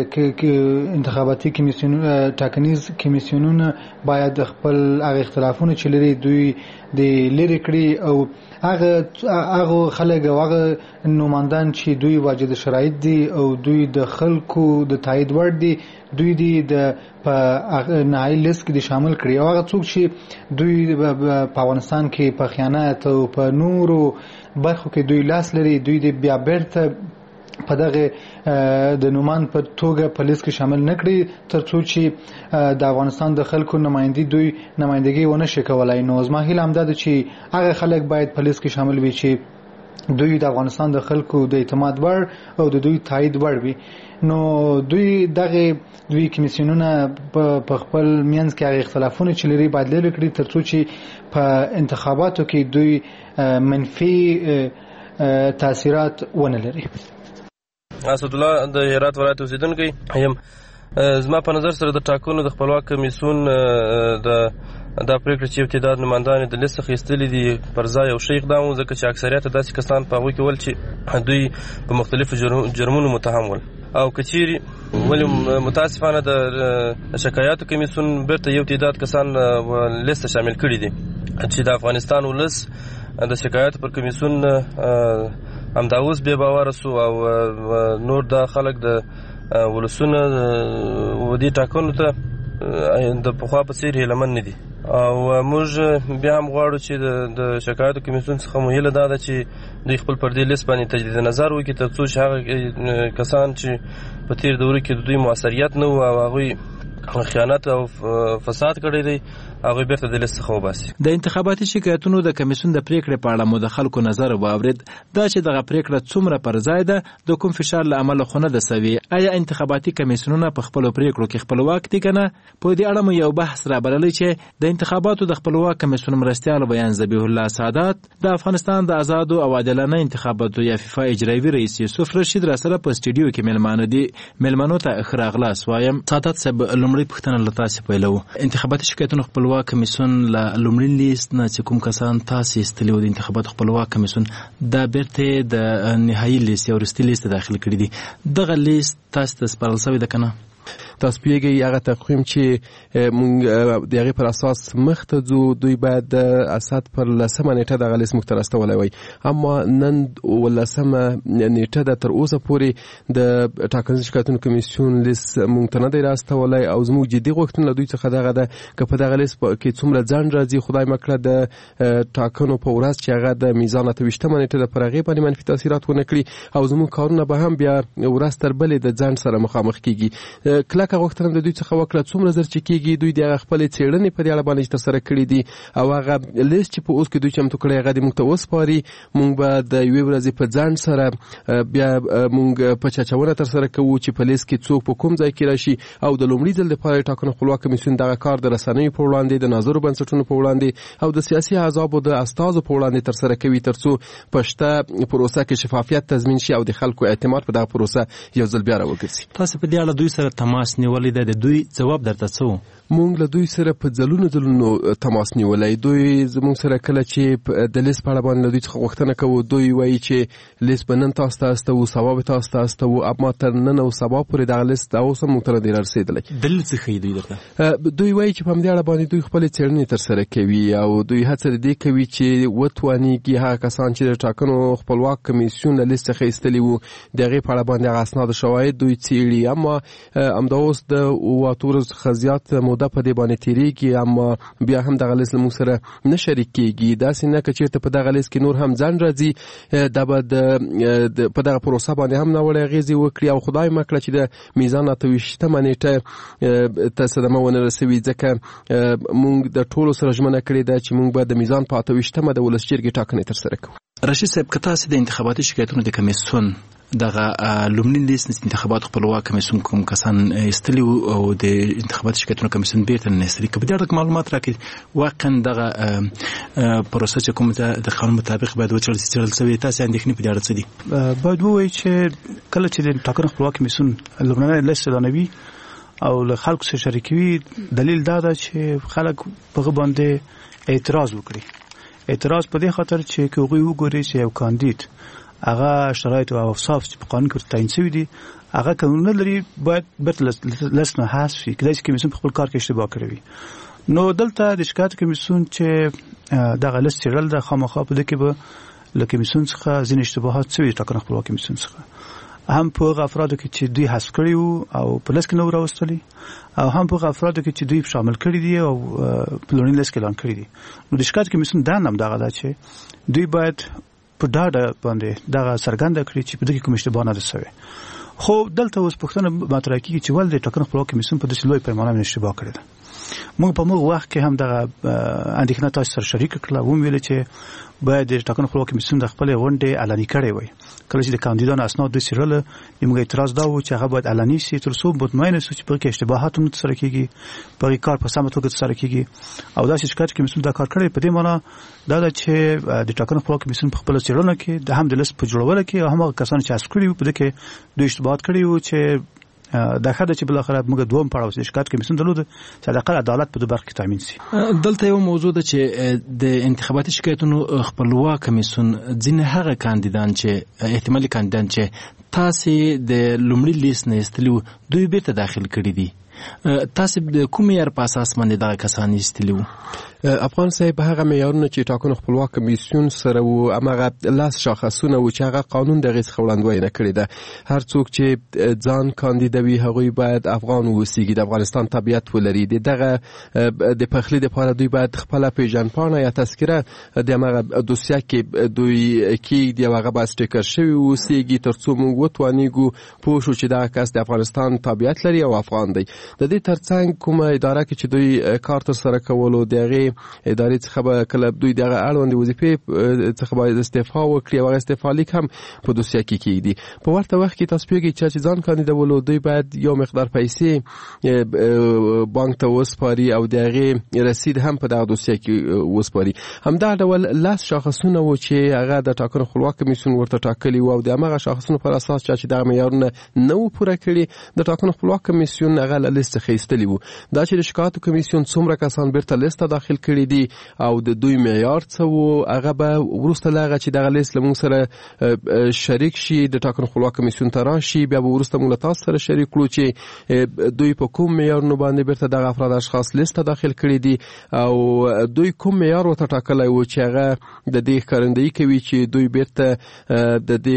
دغه انتخاباتي کمیسیونونه ټاکنیز کمیسیونونه باید خپل هغه اختلافونه چې لري دوی د لري کړي او هغه خلک او هغه نمایندان چې دوی واجد شرایط دي او دوی د خلکو د تایید وړ دي دوی د په نهایي لیست کې شامل کړي او هغه څوک چې دوی په افغانستان کې په خیانت او په نورو برخو کې دوی لاس لري دوی د بیا بیرته په دغه د نومان په توګه په لیست کې شامل نه کړي تر څو چې د افغانستان د خلکو نمایندګي ونه شي کولای. نو زما هیله همدا ده چې هغه خلک باید په لیست کې شامل وي چې دوی د افغانستان د خلکو د اعتماد وړ او د دوی تایید وړ وي. نو دوی کمیسیونونه په خپل منځ کې هغه اختلافونه چې لري باید لرې کړي تر څو چې په انتخاباتو کې دوی منفي تاثیرات ونه لري. اسد الله د هرات ولایت اوسیدونکی یم. زما په نظر سره د ټاکنو د خپلواک کمیسیون دا پریکړه چې ابتداد نمایندان د لیست څخه ایستلي دي پر ځای یو ښه اقدام و ځکه چې اکثریت داسې کسان په هغوی کې ول چې دوی په مختلفو جرمونو متهم ول او که چیرې ولې متاسفانه د شکایاتو کمیسیون بیرته یو تعداد کسان لیست شامل کړي دي چې د افغانستان ولس د شکایاتو پر کمیسیون همدا اوس بې باوره سو او نور دا خلک د ولسونه دې ټاکنو ته د پخوا په څېر هیلهمن نه دي او موږ بیا هم غواړو چې د شکایاتو کمیسیون څخه مو هیله دا ده چې دوی خپل پر دې لیست باندې تجدید نظر وکړي تر څو چې هغه کسان چې په تېر دوره کې د دوی موثریت نه و او هغوی خیانت او فساد کړی دی هغوی بیرته د لیست څخه وباسي. د انتخاباتي شکایتونو د کمیسیون د پریکړې په اړه مو د خلکو نظر واورېد. دا چې دغه پریکړه څومره پر ځای ده د کوم فشار له امله خو نه ده سوي. آیا انتخاباتي کمیسیونونه په خپلو پریکړو کې خپلواک دي که نه؟ په دې اړه مو یو بحث رابللی چې د انتخاباتو د خپلواک کمیسیون مرستیال بیان ذبیح الله سادات د افغانستان د آزادو او عادلانه انتخاباتو عفیفا اجرایوي رئیس یوسف رشید راسره په سټوډیو کې مېلمانه دي. مېلمنو ته ښه راغلاست وایم. سادات صاحب لومړی پوښتنه له تاسې پیلوو. انتخاباتي شکایتونو خپلواک خپلواک کمیسیون له لومړي لیست نه چې کوم کسان تاسو ایستلي و د انتخاباتو خپلواک کمیسیون دا بیرته د نهایي لیست یا وروستي لیست داخل کړي دي. دغه لیست تاسو ته سپارل شوی ده که نه؟ تاسو پیږي هغه تقویم چې مونږ د هغې پر اساس مخته ځو دوی باید د اسد پر 10 نیټه دغه لیست موږ ته راستولی وای، اما نن 18 نیټه ده، تر اوسه پورې د ټاکنیز شکایتونو کمیسیون لیست موږ ته نه دی راستولی او زموږ جدي غوښتنه له دوی څخه دغه ده که په دغه لیست کې څومره ځنډ راځي خدای مه کړه د ټاکنو په ورځ چې هغه د میزان 28 نیټه ده پر هغې باندې منفي تاثیرات ونه کړي او زموږ کارونه به هم بیا ورځ تر بلې د ځنډ سره مخامخ کیږي. کلکه غوښتنه د دوی څخه وکړه څومره زر چې کیږي دوی د خپل څېړنې په دې اړه باندې ترسره کړي دي او هغه لیست چې په اوس کې دوی چمتو کړی هغه د موږ ته وسپاري، موږ به د یوې ورځې په ځنډ سره بیا موږ په چاچونه ترسره کوو چې په لیست کې څوک په کوم ځای کې راشي او د لومړي ځل لپاره ټاکنو خپلواک کمیسیون دغه کار د رسنیو په وړاندې، د ناظرو بنسټونو په وړاندې او د سیاسي احزابو د استازو په وړاندې ترسره کوي ترڅو په شته پروسه کې شفافیت تضمین شي او د خلکو اعتماد په دغه پروسه یو ځل بیا راوګرځي. تاسو په دې اړه دوی سره تماس نیولی دی، د دوی جواب درته څه؟ مونږ له دوی سره په ځلونو تماس نیولی. دوی زموږ سره کله چې د لیست په اړه باندې له دوی څخه غوښتنه کوو دوی وایي چې لیست به نن تاسو ته استوو، سبا به تاسو ته استوو، اما تر نن او سبا پورې دغه لیست اوس هم موږ ته نه دی رارسېدلی. دلیل څه ښیي دوی درته؟ دوی وایي چې په همدې اړه باندې دوی خپلې څېړنې ترسره کوي او دوی هڅه د دې کوي چې وتوانیږي هغه کسان چې د ټاکنو خپلواک کمیسیون له لیست څخه ایستلي وو د هغې په اړه باندې هغه اسناد شواهد دوی څېړي، اما همدا اوس د 8 ورځو څخه زیات موده په دې باندې تیریږي اما بیا هم دغه لیست له موږ سره نه شریک کیږي. داسې نه که چېرته په دغه لیست کې نور هم ځنډ راځي دا به په دغه پروسه باندې هم ناوړه اغېزې وکړي او خدای مه کړه چې د میزان 28 نیټه ته صدمه ونه رسوي، ځکه موږ د ټولو سره ژمنه کړې ده چې موږ به د میزان په 28 د ولس جرګې ټاکنې ترسره کوو. رشید صاحب که تاسو د انتخاباتي شکایتونو د کمیسیون دغه لومړي لیست انتخابات خپلواک کمیسیون کوم کسان ایستلي او د انتخاباتي شکایتونو کمیسیون بیرته نه ایستلي، که په دې اړه معلومات راکړي واقعا دغه پروسه چې کوم د قانون مطابق باید وڅېړل شوې، تاسو اندېښنې په دې اړه څه دي؟ باید ووایي چې کله چې د ټاکنو خپلواک کمیسیون لومړنی لیست اعلانوي او له خلکو سره شریکوي، دلیل دا ده چې خلک په هغه باندې اعتراض وکړي. اعتراض په دې خاطر چې که هغوی وګوري چې یو کاندید هغه شرایط او اوصاف چې په قانون کې تعیین شوي دي هغه قانون نه لري، باید بیرته لیست نه حذف شي. کېدای شي کمیسیون په خپل کار کې اشتباه کړی وي. نو دلته د شکایت کمیسیون چې دغه لیست څېړل ده خامخا په دې کې به له کمیسیون څخه ځینې اشتباهات شوي ټاکنو خپلواک کمیسیون څخه، هم په هغه افرادو کې چې دوی حذف کړي وو او په لیست کې نه راوستلي او هم په هغه افرادو کې چې دوی شامل کړي دي او په لومړي لیست کې اعلان کړي دي. نو د شکایت کمیسیون دا هم دغه ده چې دوی باید په ډاډه باندې دغه څرګنده کړي چې په دې کې کوم اشتباه نه ده شوی. خو دلته اوس پوښتنه مطرح کېږي چې ولې د ټاکنو خپلواک کمیسیون په داسې لوی پیمانه باندې اشتباه کړې ده. موږ په موږ وخت کې هم دغه اندېښنه تاسو سره شریک کړله، وویل چې باید د ټاکنو خپلواک کمیسیون د خپلې غونډې اعلاني کړې وای. کله چې د کاندیدانو اسناد دوی څېړله زموږ اعتراض دا و چې هغه باید اعلاني شي تر څو مطمئنه شو چې په کې اشتباهات هم ترسره کېږي، په هغې کار په سمه توګه ترسره کېږي. او داسې شکایت کمیسیون دا کار کړی په دې معنا دا ده چې د ټاکنو خپلواک کمیسیون په خپله څېړنه کې د هم د لیست په جوړولو کې او هم هغه کسان چې حذف کړي وو په دې کې دوی اشتباهات کړي وو چې دا خاطر چې بل اخر موږ دوم پړاو چې شکایت کمیسیون درلود چې د حقیقت عدالت په برخه کې تامین شي. دلته یو موضوع ده چې د انتخاباتي شکایتونو خپلواک کمیسیون ځینې هغه کاندیدان چې احتمالي کاندیدان چې تاسو د لومړي لیست نه ایستلي دوی بیرته داخل کړي دي، تاسو د کوم یار په اساس باندې دغه کسان ایستلي وو؟ افغان صاحب هغه معیارونه چې ټاکنو خپلواک کمیسیون سره وو هغه لاس شاخصونه و چې هغه قانون دغه څخه وړاندوینه کړې ده. هر څوک چې ځان کاندیدوي هغوی باید افغان اوسیږي، د افغانستان طبیعت ولري، دغه د پخلي لپاره دوی باید خپله پیژندپاڼه یا تذکره د هغه دوسیه کې دوی کېږدي او هغه باید سټیکر شوي اوسیږي تر څو موږ وتوانیږو پوه شو چې دغه کس د افغانستان طبیعت لري او افغان دی. د دې ترڅنګ کومه اداره کې چې دوی کار ترسره کولو د هغې ادارې څخه به کله دوی دغه اړوند وظیفې څخه باید استعفا وکړي او استعفا لیک هم په دوسیه کې کیږي. په ورته وخت کې تاسو پیږي چې ځان کاندیدولو دوی باید یو مقدار پیسې بانک ته وسپاري او دغه رسید هم په دغه دوسیه کې وسپاري. همدا ډول لاس شاخصونه و چې هغه د ټاکنو خپلواک کمیسیون ورته ټاکلي و او د هغه شاخصونو پر اساس چې دغه معیارونه نو پوره کړي د ټاکنو خپلواک کمیسیون هغه له لیست څخه ایستلی و. دا چې د شکایتو کمیسیون څومره کسان بیرته لیست ته داخل کړي دي او د دوی معیار څه و هغه به وروسته لاغه چې دغه لیست لمون سره شریک شي د ټاکنو خپلواک کمیسیون ته راشي بیا به وروسته موږ تاسو سره شریک کړو چې دوی په کوم معیارونو باندې بیرته دغه افراد اشخاص لیست ته داخل کړي دي او دوی کوم معیار ورته ټاکلی و چې هغه د دې ښکارندویي کوي چې دوی بیرته د دې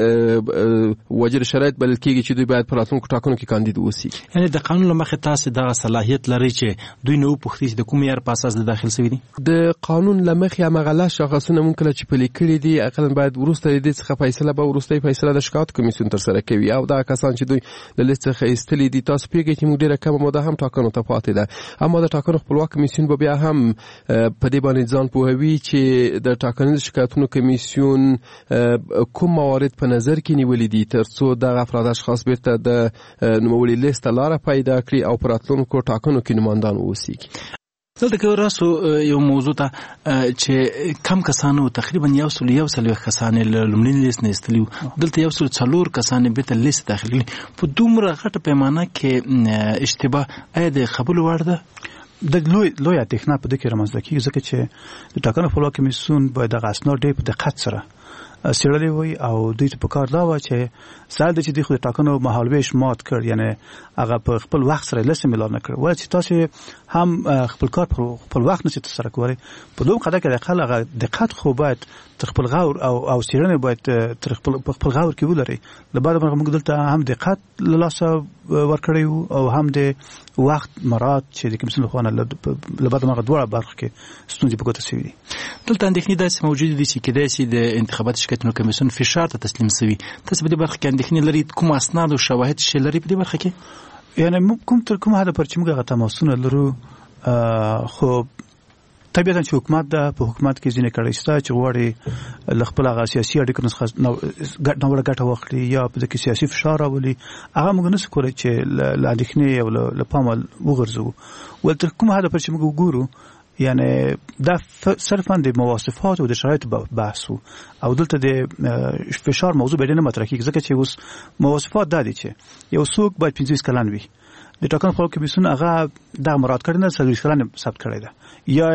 وجر شرایط بلل کېږي چې دوی باید په راتلونکو ټاکنو کې کاندید اوسي. یعنی د قانون له مخې تاسو دغه صلاحیت لري چې دوی نه وپوښتي چې د کوم معیار په اساس د داخل شوي دي؟ د قانون له مخې هماغه لاس شاخصونه مونږ کله چې پلي کړي دي اقلا باید وروسته د دې څخه فیصله به وروستۍ فیصله د شکایت کمیسیون ترسره کوي او دا کسان چې دوی له لیست څخه ایستلي دي تاسو پیږئ چې موږ ډېره کمه موده هم ټاکنو ته پاتې ده اما د ټاکنو خپلواک کمیسیون به بیا هم په دې باندې ځان پوهوي چې د ټاکنیز شکایتونو کمیسیون کوم موارد په نظر کې نیولي دي ترڅو دغه افراد اشخاص بیرته د نوموړي لیست لاره پیدا کړي او په راتلونکو ټاکنو کې نمایندان واوسي. دلته کې راسو یو موضوع ته چې کم کسانو تقریبا 100 کسان لومړني لیست نه ایستلي دلته 104 کسان به ته لیست داخلي په دومره غټه پیمانه کې اشتباه اې د قبول وړ ده د لوی اندېښنه په دې کې رامنځته کیږي ځکه چې د ټاکنو خپلواک کمیسیون باید د اسناد ډېر په دقت سره سیړلې وي او دوی ته په کار دا و چې سال د چې د خو ټاکنو مهالویش مات کړ یعنی هغه په خپل وخت سره لسه ملان نه کړ ولې چې تاسو هم خپل کار په خپل وخت نشئ سره کولی په دوه قضا کې د خلک دقت خو باید تر خپل غور او سیړنه باید تر خپل غور کې ولري لبعد موږ دلته هم دقت لاسه ورکړیو او هم د وخت مراد چې د کمیسیون خو نه لبعد موږ دوه برخه کې ستونزې په ګوته سوي دي. دلته اندېښنې داسې موجود دي چې کېدای شي د انتخاباتي شکایتونو کمیسیون فشار ته تسلیم شوی. تاسو په دې برخه کې اندېښنې لرئ کوم اسناد او شواهد شې لري په دې برخه کې؟ یعنی کوم تر کومه حد پر چې موږ غته تماسونه لرو خو طبیعتا چې حکومت ده په حکومت کې ځینې کړي شته چې غواړي خپل هغه سیاسي اړیکو نه نوړه ګټه واخلي یا په دې کې سیاسي فشار راولي هغه موږ نه سکولی چې له اندېښنې او له پامه وغورځو ول تر کومه حد پر چې موږ وګورو یعنی دا صرفا د مواصفات او د شرایطو بحث او دلته د فشار موضوع به نه مطرح کیږي ځکه چې اوس مواصفات دا دي چې یو څوک باید 25 کلن وي د ټاکنو خپلواک کمیسیون هغه دا مراد کړی نه 30 کلن ثبت کړی ده یا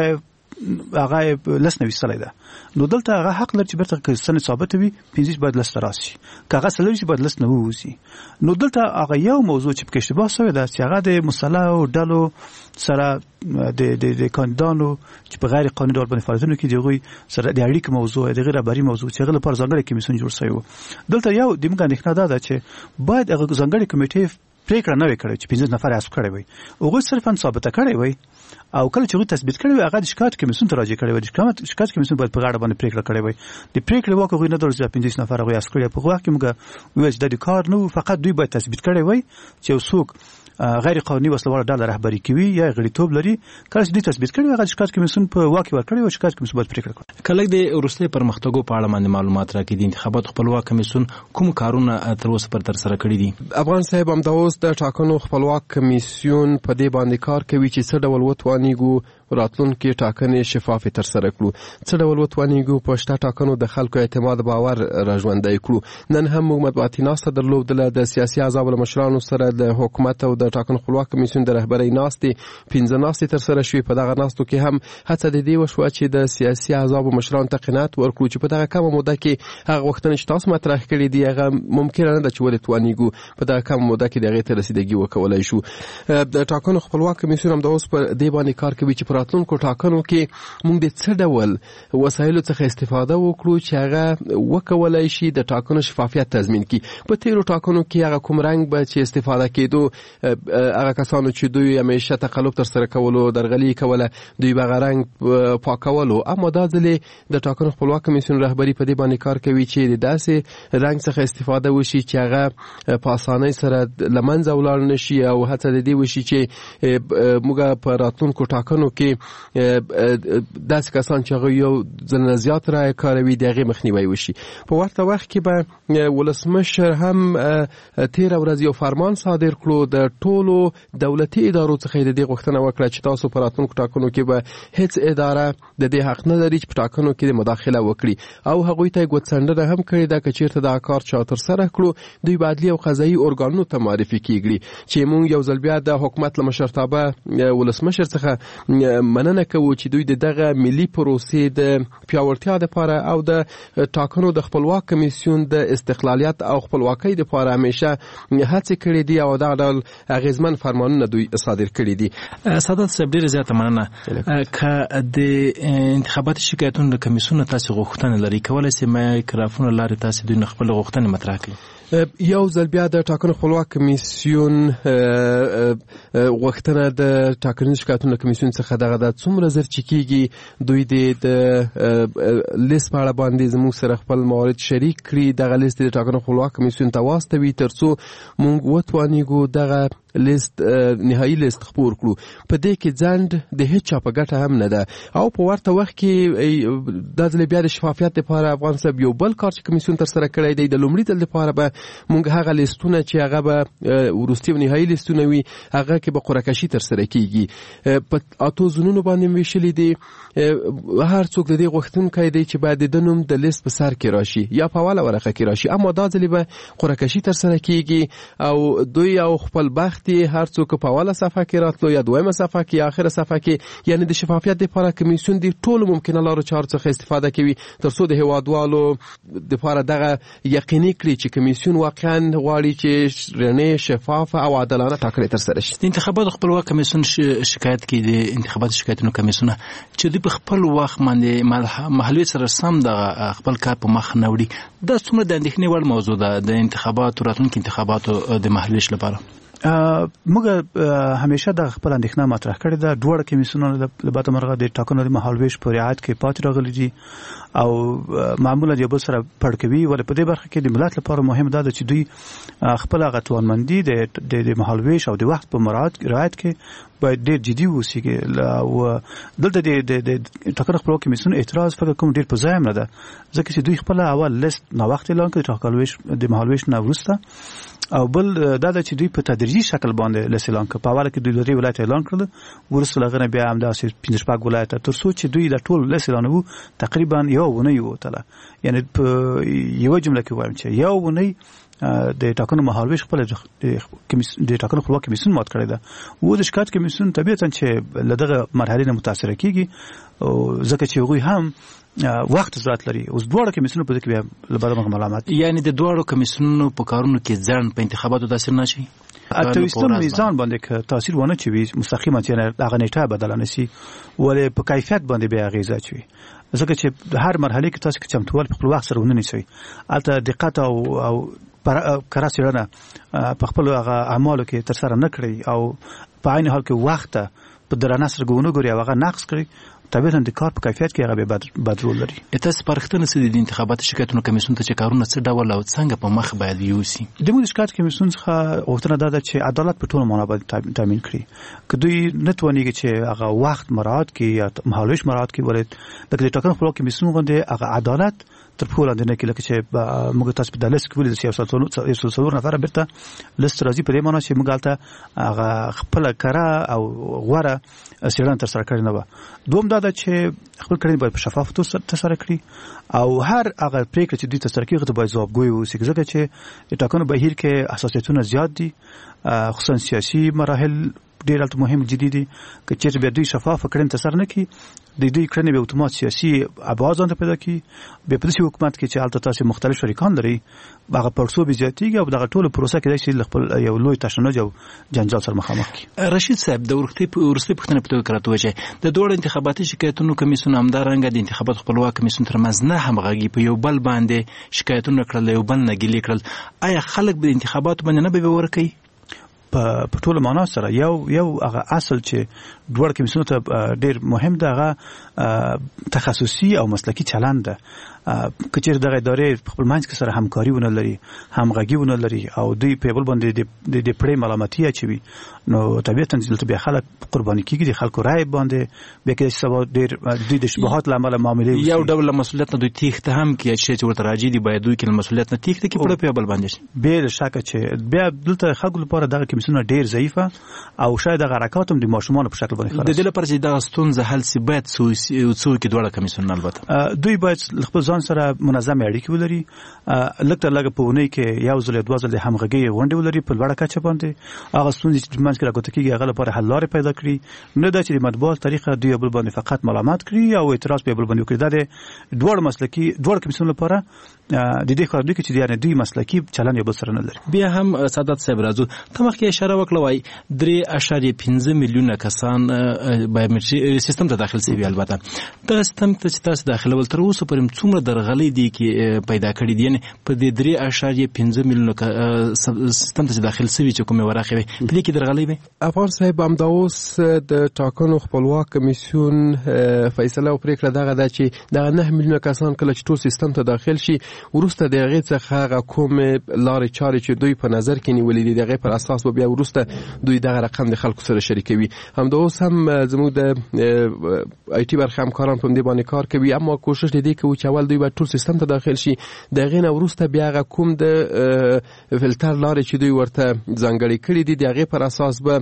هغه لس نوي سره ده نو دلته هغه حق لري چې برته سن ثابت وي 15 باید لس راسي کاغه سلوي چې باید لس نه ووسی نو دلته هغه یو موضوع چې په اشتباه شوی ده چې هغه د مصالح او ډلو سره د کاندیدانو چې په غیر قانوني ډول باندې فعالیتونه کوي دغه سره د اړیکې موضوع د غیر خبري موضوع چې غل پر ځانګړي کمیسیون جوړ شوی دلته یو د موږ اندېښنه ده چې باید هغه ځانګړي کمیټې پریکړه نه وکړي چې 15 نفر حذف کړي وي او صرفا ثابته کړي وي او کله چې غوښتل تثبیت کړي وي هغه د شکایت کمیسیون ته راځي کړي وي د شکایت کمیسیون باید په غاړه باندې پریکړه کړي وي د پریکړې واک غوښنه نه درځي 15 نفر غوښتل کړي په وخت کې موږ وایي چې د کار نو فقط دوی باید تثبیت کړي وي چې څوک غیر قانوني وسلوال ډله رهبری کوي یا غړیتوب لري کله چې دوی تثبیت کړي هغه شکایت کمیسیون په واک ورکړي او شکایت کمیسیون باید پریکړه وکړي. کله د وروستي پرمختګو په اړه باندې معلومات راکړي د انتخابات خپلواک کمیسیون کوم کارونه تر اوسه پر تر سره کړی دي؟ افغان صاحب هم د اوس د ټاکنو خپلواک کمیسیون په دې باندې کار کوي چې څه ډول وتوانیږو راتلونکي ټاکنې شفاف تر سره کړو څه ډول وتوانیږو په شته ټاکنو د خلکو اعتماد باور راژوندی کړو. نن هم موږ مطبوعاتي ناسته درلودله د سیاسي احزابو مشرانو سره د حکومت او د ټاکنو خپلواک کمیسیون د رهبرۍ ناستې 15 ناستې تر سره شوې په دغه ناستو کې هم هڅه د دې وشوه چې د سیاسي احزابو مشرانو ته قناعت ورکړو چې په دغه کمه موده کې هغه غوښتنې چې تاسو مطرح کړې دي هغه ممکنه نه ده چې ولې توانیږو په دغه کمه موده کې دغه ته رسیدګي وکولای شو. د ټاکنو خپلواک کمیسیون هم د اوس په دې باندې کار کوي چې په راتلونکو ټاکنو کې موږ د څه ډول وسایلو څخه استفاده وکړو چې هغه وکولای شي د ټاکنو شفافیت تضمین کړي. په تیرو ټاکنو کې هغه کوم رنګ به چې استفاده کېدو هغه کسانو چې دوی همیشه تقلب تر سره کولو درغلي کوله دوی به غرنګ پاکولو اما دا ځلې د ټاکنو خپلواک کمیسیون رهبری په دې باندې کار کوي چې د داسې رنګ څخه استفاده وشي چې هغه په اسانۍ سره لمنځه ولاړ نشي او هڅه د دې وشي چې موږ په راتلونکو ټاکنو کې داسې کسان چې هغه یو ځل زیات رایه کاروي د هغې مخنیوی وشي. په ورته وخت کې به ولسمشر هم تېره ورځ یو فرمان صادر کړو د ټولو دولتي ادارو څخه د دې غوښتنه وکړه چې تاسو په راتلونکو ټاکنو کې به هیڅ اداره د دې حق نه لري چې په ټاکنو کې مداخله وکړي او هغوی ته ګوتڅنډنه هم کړې ده که چېرته دا کار چا ترسره کړو دوی به عدلي او قضایي ارګانونو ته معرفي کیږي چې موږ یو ځل بیا د حکومت له مشرتابه ولسمشر څخه مننه کوو چې دوی دغه ملي پروسې د پیاوړتیا لپاره او د ټاکنو د خپلواک کمیسیون د استقلالیت او خپلواکۍ لپاره همیشه هڅې کړې دي او دا ډول اغیزمن فرمانونه دوی صادر کړي دي. سعادت صاحب ډېره زیاته مننه. که د انتخاباتي شکایتونو د کمیسیون تاسو غوښتنه لري کولای شئ مایکروفون لارې تاسو دوی خپل غوښتنې مطرح کړئ. یو ځل بیا د ټاکنو خپلواک کمیسیون غوښتنه د ټاکنیز شکایتونو کمیسیون څخه دغه د څومره زر چې کیږي دوی د لیست په اړه باندې زموږ سره خپل موارد شریک کړي دغه لیست د ټاکنو خپلواک کمیسیون ته واستوي ترڅو موږ وتوانیږو دغه لیست نهایی لیست خپور کړو. په دې کې ځنډ د هیڅ چا په ګټه هم نه ده او په ورته وخت کې د ځل بیا د شفافیت لپاره افغانستان یو بل کار چې کمیسیون تر سره کړی دی د لومړي ځل لپاره به موږ هغه لیستونه چې هغه به وروستي نهایی لیستونه وي هغه کې به قرعه کشي تر سره کیږي. په اتو زونونو باندې ویشلې دي هر څوک د دې غوښتونکی دی چې باید د نوم د لیست په سر کې راشي یا په اوله ورقه کې راشي اما دا ځل به قرعه کشي تر سره کیږي او دوی او خپل بخت هر څوک په اوله صفحه کې راتلو یا دویمه صفحه کې یا اخره صفحه کې یعنی د شفافیت لپاره کمیسیون د ټولو ممکنه لارو چارو څخه استفاده کوي ترڅو د هیوادوالو لپاره دغه یقیني کړي چې کمیسیون واقعا غواړي چې رڼې شفاف او عادلانه ټاکنې تر سره شي. د انتخاباتو خپلواک کمیسیون شکایت کوي د انتخاباتو شکایتونو کمیسیون چې دوی په خپل وخت باندې محلي سره سم د خپل کار په مخ نه وړي. دا څومره د اندېښنې وړ موضوع ده د انتخاباتو راتلونکي انتخاباتو د محلي لپاره؟ موږ همیشه د خپل اندېښنه مطرح کړې ده. دواړه کمیسیونونه له بعد مرغه د ټاکنو د مهالویش په رعایت کې پاتې راغلي دي او معمولا یو بل سره پړ کوي ولې په دې برخه کې د ملت لپاره مهم ده چې دوی خپل غتوانمندي د مهالویش او د وخت په رعایت کې باید ډېر جدي واوسي او دلته د ټاکنو خپلواک کمیسیون اعتراض فکر کوم ډېر په ځای نه ده ځکه چې دوی خپل اول لیست نا وخت اعلان کړ د مهالویش نه وروسته او بل دا چې دوی په تدریجي شکل باندې لیست اعلان کړ. په اوله کې دوی لري ولایت اعلان کړل ورسره لغنه بیا هم داسې 15 ولایت ترڅو چې دوی د ټول لیست اعلانو تقریبا یو ونه یو تله یعنی په یو جمله کې وایم چې یو ونه د ټاکنو مهالویش خپل د ټاکنو خپلواک کمیسیون مات کړی ده و د شکایت کمیسیون طبیعتا چې لدغه مرحله نه متاثر کیږي او ځکه چې هغوی هم وخت ضرورت لري. اوس دواړه کمیسیونونه په دې کې بیا لبرمغه ملامت یعنی د دواړو کمیسیونونو په کارونو کې ځان په انتخاباتو تاثیر نه شي اټویستون میزان باندې که تاثیر ونه چوي مستقیما چې هغه نیټه بدل نه شي ولې په کیفیت باندې بیا اغیزه چوي ځکه چې هر مرحله کې تاسو کې چمتووال په خپل وخت سره ونه نیسي البته دقت او کراسیرنه په خپل هغه اعمالو کې تر سره نه کړی او په عین حال کې وخت په درانه سره ګونو غوري هغه نقص کړی طبیعتا د کار په کیفیت کې هغه بدلول لري. تاسو پرختنه سړي د انتخاباتو شکایتونو کمیسیون ته چې کارونه څه ډول او څنګه په مخ باید یوسي د موږ شکایت کمیسیون څخه غوښتنه ده چې عدالت په ټولو معنا باندې تامین کړي که دوی نه توانیږي چې هغه وخت مراعات کړي یا مهالویش مراعات کړي ولې لکه د ټاکنو خپلواک کمیسیون باندې هغه عدالت تر پوله د نه کې لکه چې موږ تاسو په دالیس کې ولې د سیاستونو نفر برته لست راځي په دې معنی چې موږ البته هغه خپل کړه او غوړه سیران تر سره کړی نه و. دوم دا چې خپل کړنې باید په شفاف توګه تر سره کړي او هر هغه پریکړه چې دوی تر سره کوي باید ځوابګوی وي ځکه چې د ټاکنو بهیر کې حساسیتونه زیات دي خصوصا سیاسي مراحل ډېر مهم جدي دي که چېرته بیا دوی شفاف کړنې تر سره نه کړي د دوی کړنې به اتومات سیاسي ابعاد ځان ته پیدا کړي بیا په داسې حکومت کې چې هلته تاسو مختلف شریکان لري هغه پړسو به زیاتېږي او دغه ټوله پروسه کې داسې خپل یو لوی تشنج او جنجال سره مخامخ کړي. رشید صاحب د وروستي پوښتنه په توګه راته وایي د دوه انتخاباتي شکایتونو کمیسیون همدارنګه د انتخاباتو خپلواک کمیسیون ترمنځ نه همغږي په یو بل باندې شکایتونه کړل یو بل نه ګیلې کړل آیا خلک به انتخاباتو باندې نه به ورکوي؟ په ټولو معنا سره یو هغه اصل چې دوړ کمیسیون ته ډېر مهم ده هغه تخصصي او مسلکي چلند ده کچیر دغه ادارې په خپل منځ کې سره همکاري ونه لري همغږي ونه لري او دوی په بل باندې د پړې ملامتي اچوي نو طبيعتا دلته بیا خلک قرباني کیږي د خلکو رائے باندې به کې سبا ډېر دوی د شبهات لامل معاملې یو ډول مسولیت نه دوی تیښته هم کې چې ورته راځي دی باید دوی کې مسولیت نه تیښته کې په بل باندې به شک چې بیا دلته خلکو لپاره دغه کمیسیون ډېر ضعیفه او شاید دغه حرکات هم د ماشومان په شکل باندې خلاص د دې لپاره چې دا ستونزه حل سی باید څو کې دوړه کمیسیون البته دوی باید خپل ځان سره منظم اړیکې ولري لکه لګ په ونی کې یو ځل دوه ځل د همغږي غونډې ولري په لوړه کچه باندې هغه ستونزې چې منځ کې راګوته کیږي هغه لپاره حل لارې پیدا کړي نه دا چې د مطبوعات طریقه دوی بل باندې فقط ملامت کړي او اعتراض په بل باندې وکړي دا د دوړ مسلکی دوړ کمیسیون لپاره د دې کار دوی چې یعنی دوی مسلکی چلن یو بل سره نه لري بیا هم سعادت صاحب راځو ته مخکې اشاره وکړه وای 3.5 میلیونه کسان بایومټریک سیستم ته داخل شوي البته دا سیستم ته چې تاسو داخله ول تر اوسه پرې څومره درغلي دي کې پیدا کړی دي یعنی په دې 3.5 میلیونه سیستم ته داخل شوي چې کومه ورخه وي په دې کې درغلي وي افغان صاحب هم دا اوس د ټاکنو خپلواک کمیسیون فیصله او پریکړه دغه ده چې د 9 میلیونه کسان کله چې ټول سیستم ته داخل شي ورسته د هغې څخه هغه کوم لارې چارې چې دوی په نظر کې نیولې دي د هغې پر اساس به بیا وروسته دوی دغه رقم د خلکو سره شریکوي همدا اوس هم زموږ د آی ټي برخې همکاران په همدې باندې کار کوي اما کوشش دې کوي چې اول دوی به ټول سیستم ته داخل شي د هغې نه وروسته بیا هغه کوم د فلټر لارې چې دوی ورته ځانګړې کړي دي د هغې پر اساس به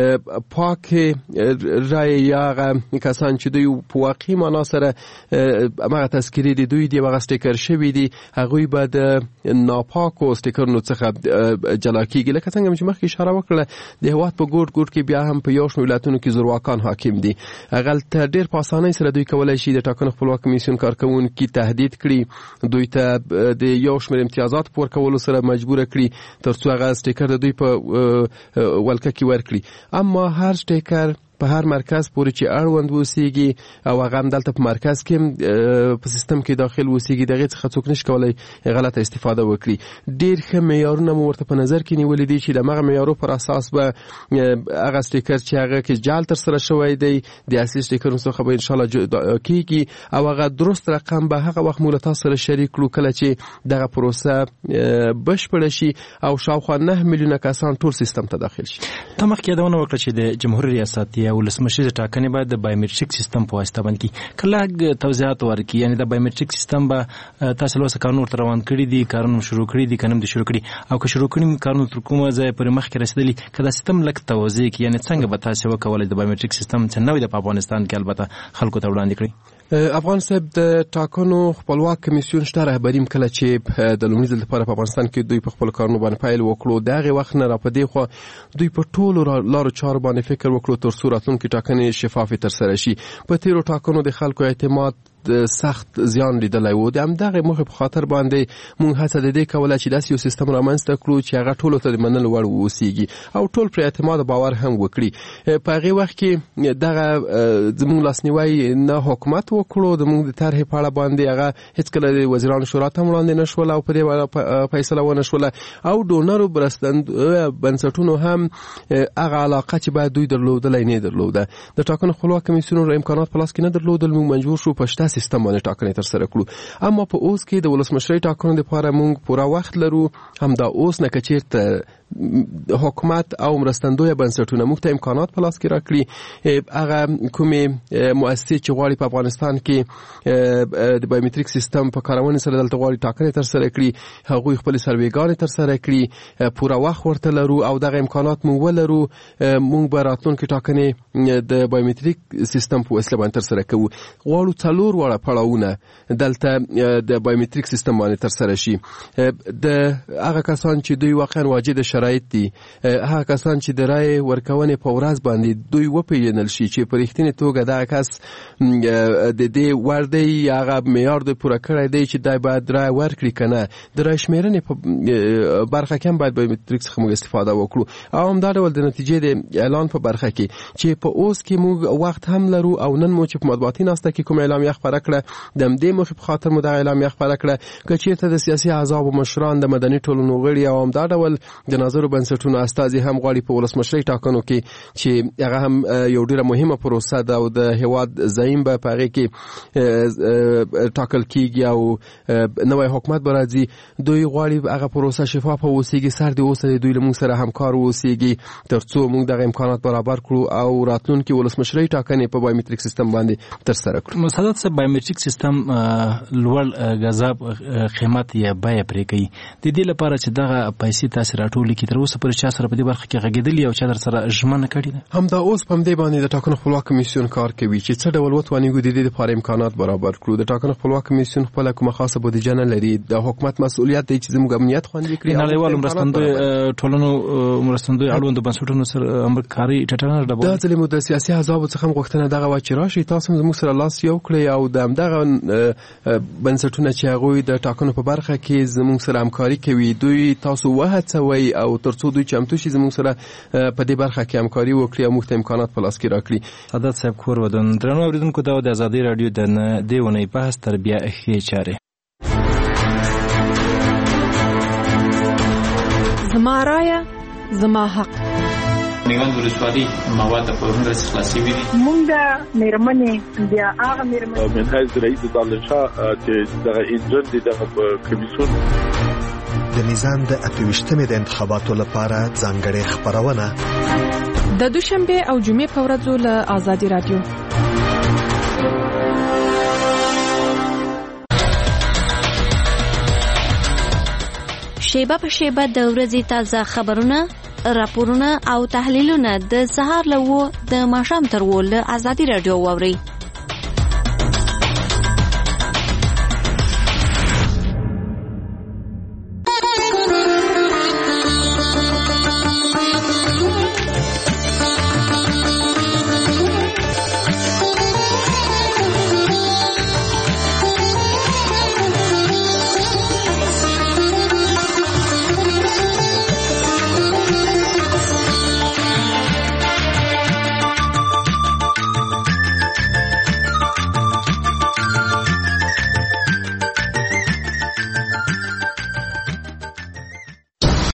پاکې رایې یا هغه کسان چې دوی په واقعي معنا سره هماغه تذکیرې دي دوی دي هغه سټیکر شوي دي هغوی به د ناپاکو سټیکرونو څخه جلا کیږي لکه څنګه چې مخکې اشاره وکړه د هیواد په ګوټ ګوټ کې بیا هم په یو شمېر ولایتونو کې زورواکان حاکم دي هغلته ډېر په اسانۍ سره دوی کولی شي د ټاکنو خپلواک کمیسیون کارکوونکي تهدید کړي دوی ته د یو شمېر امتیازات په ورکولو سره مجبوره کړي تر څو هغه سټیکر د دوی په ولکه کې ورکړي اما هر سټیکر په هر مرکز پورې چې اړوند اوسېږي او هغه هم دلته په مرکز کې په سیستم کې داخل اوسېږي د هغې څخه څوک نشي کولی غلطه استفاده وکړي ډېر ښه معیارونه مو ورته په نظر کې نیولي دي چې د همغه معیارو پر اساس به هغه سټیکر چې هغه کې جعل ترسره شوی دی د اصلي سټیکرونو څخه به انشاءالله جدا کېږي او هغه درست رقم به هغه وخت مو له تاسو سره شریک کړو کله چې دغه پروسه بشپړه شي او شاوخوا 9 میلیونه کسان ټول سیستم ته داخل شي ته مخکې یادونه وکړه چې د جمهور ریاست یا ولسمشر ټاکنې باید د بایومټریک سیستم په واسطه باندې کی کله توضیحات ورکړي یعنی د بایومټریک سیستم به تاسو له قانون تر روان کړی دي کارونه شروع کړی دي کنه د شروع کړی او که شروع کړی کارونه تر کومه ځای پر مخ کې رسیدلی کله سیستم لک توضیح کی یعنی څنګه به تاسو وکولای د بایومټریک سیستم چې نوې د افغانستان کې البته خلکو ته وړاندې کړی افغان صاحب د ټاکنو خپلواک کمیسیون شته رهبریم کله چې د لومړي ځل لپاره په افغانستان کې دوی په خپل کارونو باندې پیل وکړو د هغې وخت نه را په دې خوا دوی په ټولو لارو چارو باندې فکر وکړو تر څو راتلونکي ټاکنې شفافې ترسره شي په تېرو ټاکنو د خلکو اعتماد سخت زیان لیدلی و د همدغې موخې په خاطر باندې موږ هڅه د دې کوله چې داسې یو سیستم رامنځته کړو چې هغه ټولو ته د منلو وړ واوسیږي او ټول پرې اعتماد او باور هم وکړي په هغې وخت کې دغه زموږ لاسنیوی نه حکومت وکړو زموږ د طرحې په اړه باندې هغه هېڅکله د وزیرانو شورا ته هم وړاندې نه شوله او په دې فیصله ونه شوله او ډونرو بنسټونو هم هغه علاقه چې باید دوی درلودلی نه درلوده د ټاکنو خپلواک کمیسیون امکانات په لاس کې نه درلودل موږ مجبور شو په شته سیستم باندې ټاکنې ترسره کړو اما په اوس کې د ولسمشرۍ ټاکنو لپاره موږ پوره وخت لرو همدا اوس نه که چېرته حکومت او مرستندویه بنسټونه موږ ته امکانات په لاس کې راکړي هغه کومې مؤسسې چې غواړي په افغانستان کې د بایومټریک سیستم په کارونې سره دلته غواړي ټاکنې ترسره کړي هغوی خپلې سروېګانې ترسره کړي پوره وخت ورته لرو او دغه امکانات موږ ولرو موږ به راتلونکي ټاکنې د بایومټریک سیستم په وسیله باندې ترسره کوو غواړو 4 واړه پړاوونه دلته د بایومټریک سیستم باندې ترسره شي د هغه کسان چې دوی واقعا واجد شرایط دي هغه کسان چې د رایې ورکونې په ورځ باندې دوی وپېژنل شي چې په رښتینې توګه دغه کس د دې وړ دی هغه معیار د پوره کړی دی چې دی باید رایه ورکړي که نه د رایې شمېرنې په برخه کې هم باید بایومټریک څخه موږ استفاده وکړو او همدا ډول د نتیجې د اعلان په برخه کې چې په اوس کې موږ وخت هم لرو او نن مو چې په مطبوعاتي ناسته کې کوم اعلامیه خبره کړه د دې مخې په خاطر مو د اعلامیه خبره کړه چې چیرته د سیاسي احزاب او مشران د مدني ټولنو غړي او همدا ډول د ناظرو بنسټونو استازي هم غواړي په ولسمشرۍ ټاکنو کې چې هغه هم یو ډیره مهمه پروسه ده او د هیواد زعیم به په هغه کې ټاکل کیږي او نوې حکومت به راځي. دوی غواړي هغه پروسه شفافه اوسېږي، سر دې اوسه دوی له موږ سره همکار اوسېږي ترڅو موږ دغه امکانات برابر کړو او راتلونکي ولسمشرۍ ټاکنې په بایومټریک سیستم باندې ترسره کړو. مسادات سره بایومټریک سیستم لوړ غذاب قیمت یا بیه پرې کوي. د دې لپاره چې دغه پیسې تاسو راټول کړئ تر اوسه پر چا سره په دې برخه کې غږیدلی او چا در سره ژمنه کړې ده؟ همدا اوس په دې باندې د ټاکنو خپلواک کمیسیون کار کوي چې څه ډول وتوانیږي د دې لپاره امکانات برابر کړو. د ټاکنو خپلواک کمیسیون خپل کومه خاصه بودیجه نه لري، د حکومت مسؤلیت دی چې زموږ امنیت خوندي کړي. نړیوالو مرستندوی ټولنو مرستندوی اړوندو بنسټونو سره همکاري ټټنه ډبل. دا ځلې مو د سیاسي احزابو څخه غوښتنه دغه و چې راشي تاسو زموږ سره لاس یو کړئ او د همدغه بنسټونه چې هغوی د ټاکنو په برخه کې زموږ سره همکاري کوي دوی تاسو وهڅوئ او ترڅو دوی چمتو شي زموږ سره په دې برخه کې همکاري وکړي او موږ ته امکانات په لاس کې راکړي. سعادت صاحب کور ودان درنو اوریدونکو دا د ازادي رادیو د دې ونې بحث تربیه ښې چارې. زما رایه زما حق. میوند ولسوالي مواد په هندرس خلاصي وي. مونږ د میرمنې بیا هغه میرمنې منهج رئیس دالشاه چې دغه انجن دي دغه کمیسیون د میزان د 28مې د انتخاباتو لپاره ځانګړې خبرونه د دوشنبه او جمعې په ورځو له ازادي رادیو. شیبه په شیبه د ورځې تازه خبرونه، راپورونه او تحلیلونه د سهار له 9 د ماښام تر 10 له ازادي رادیو واوري.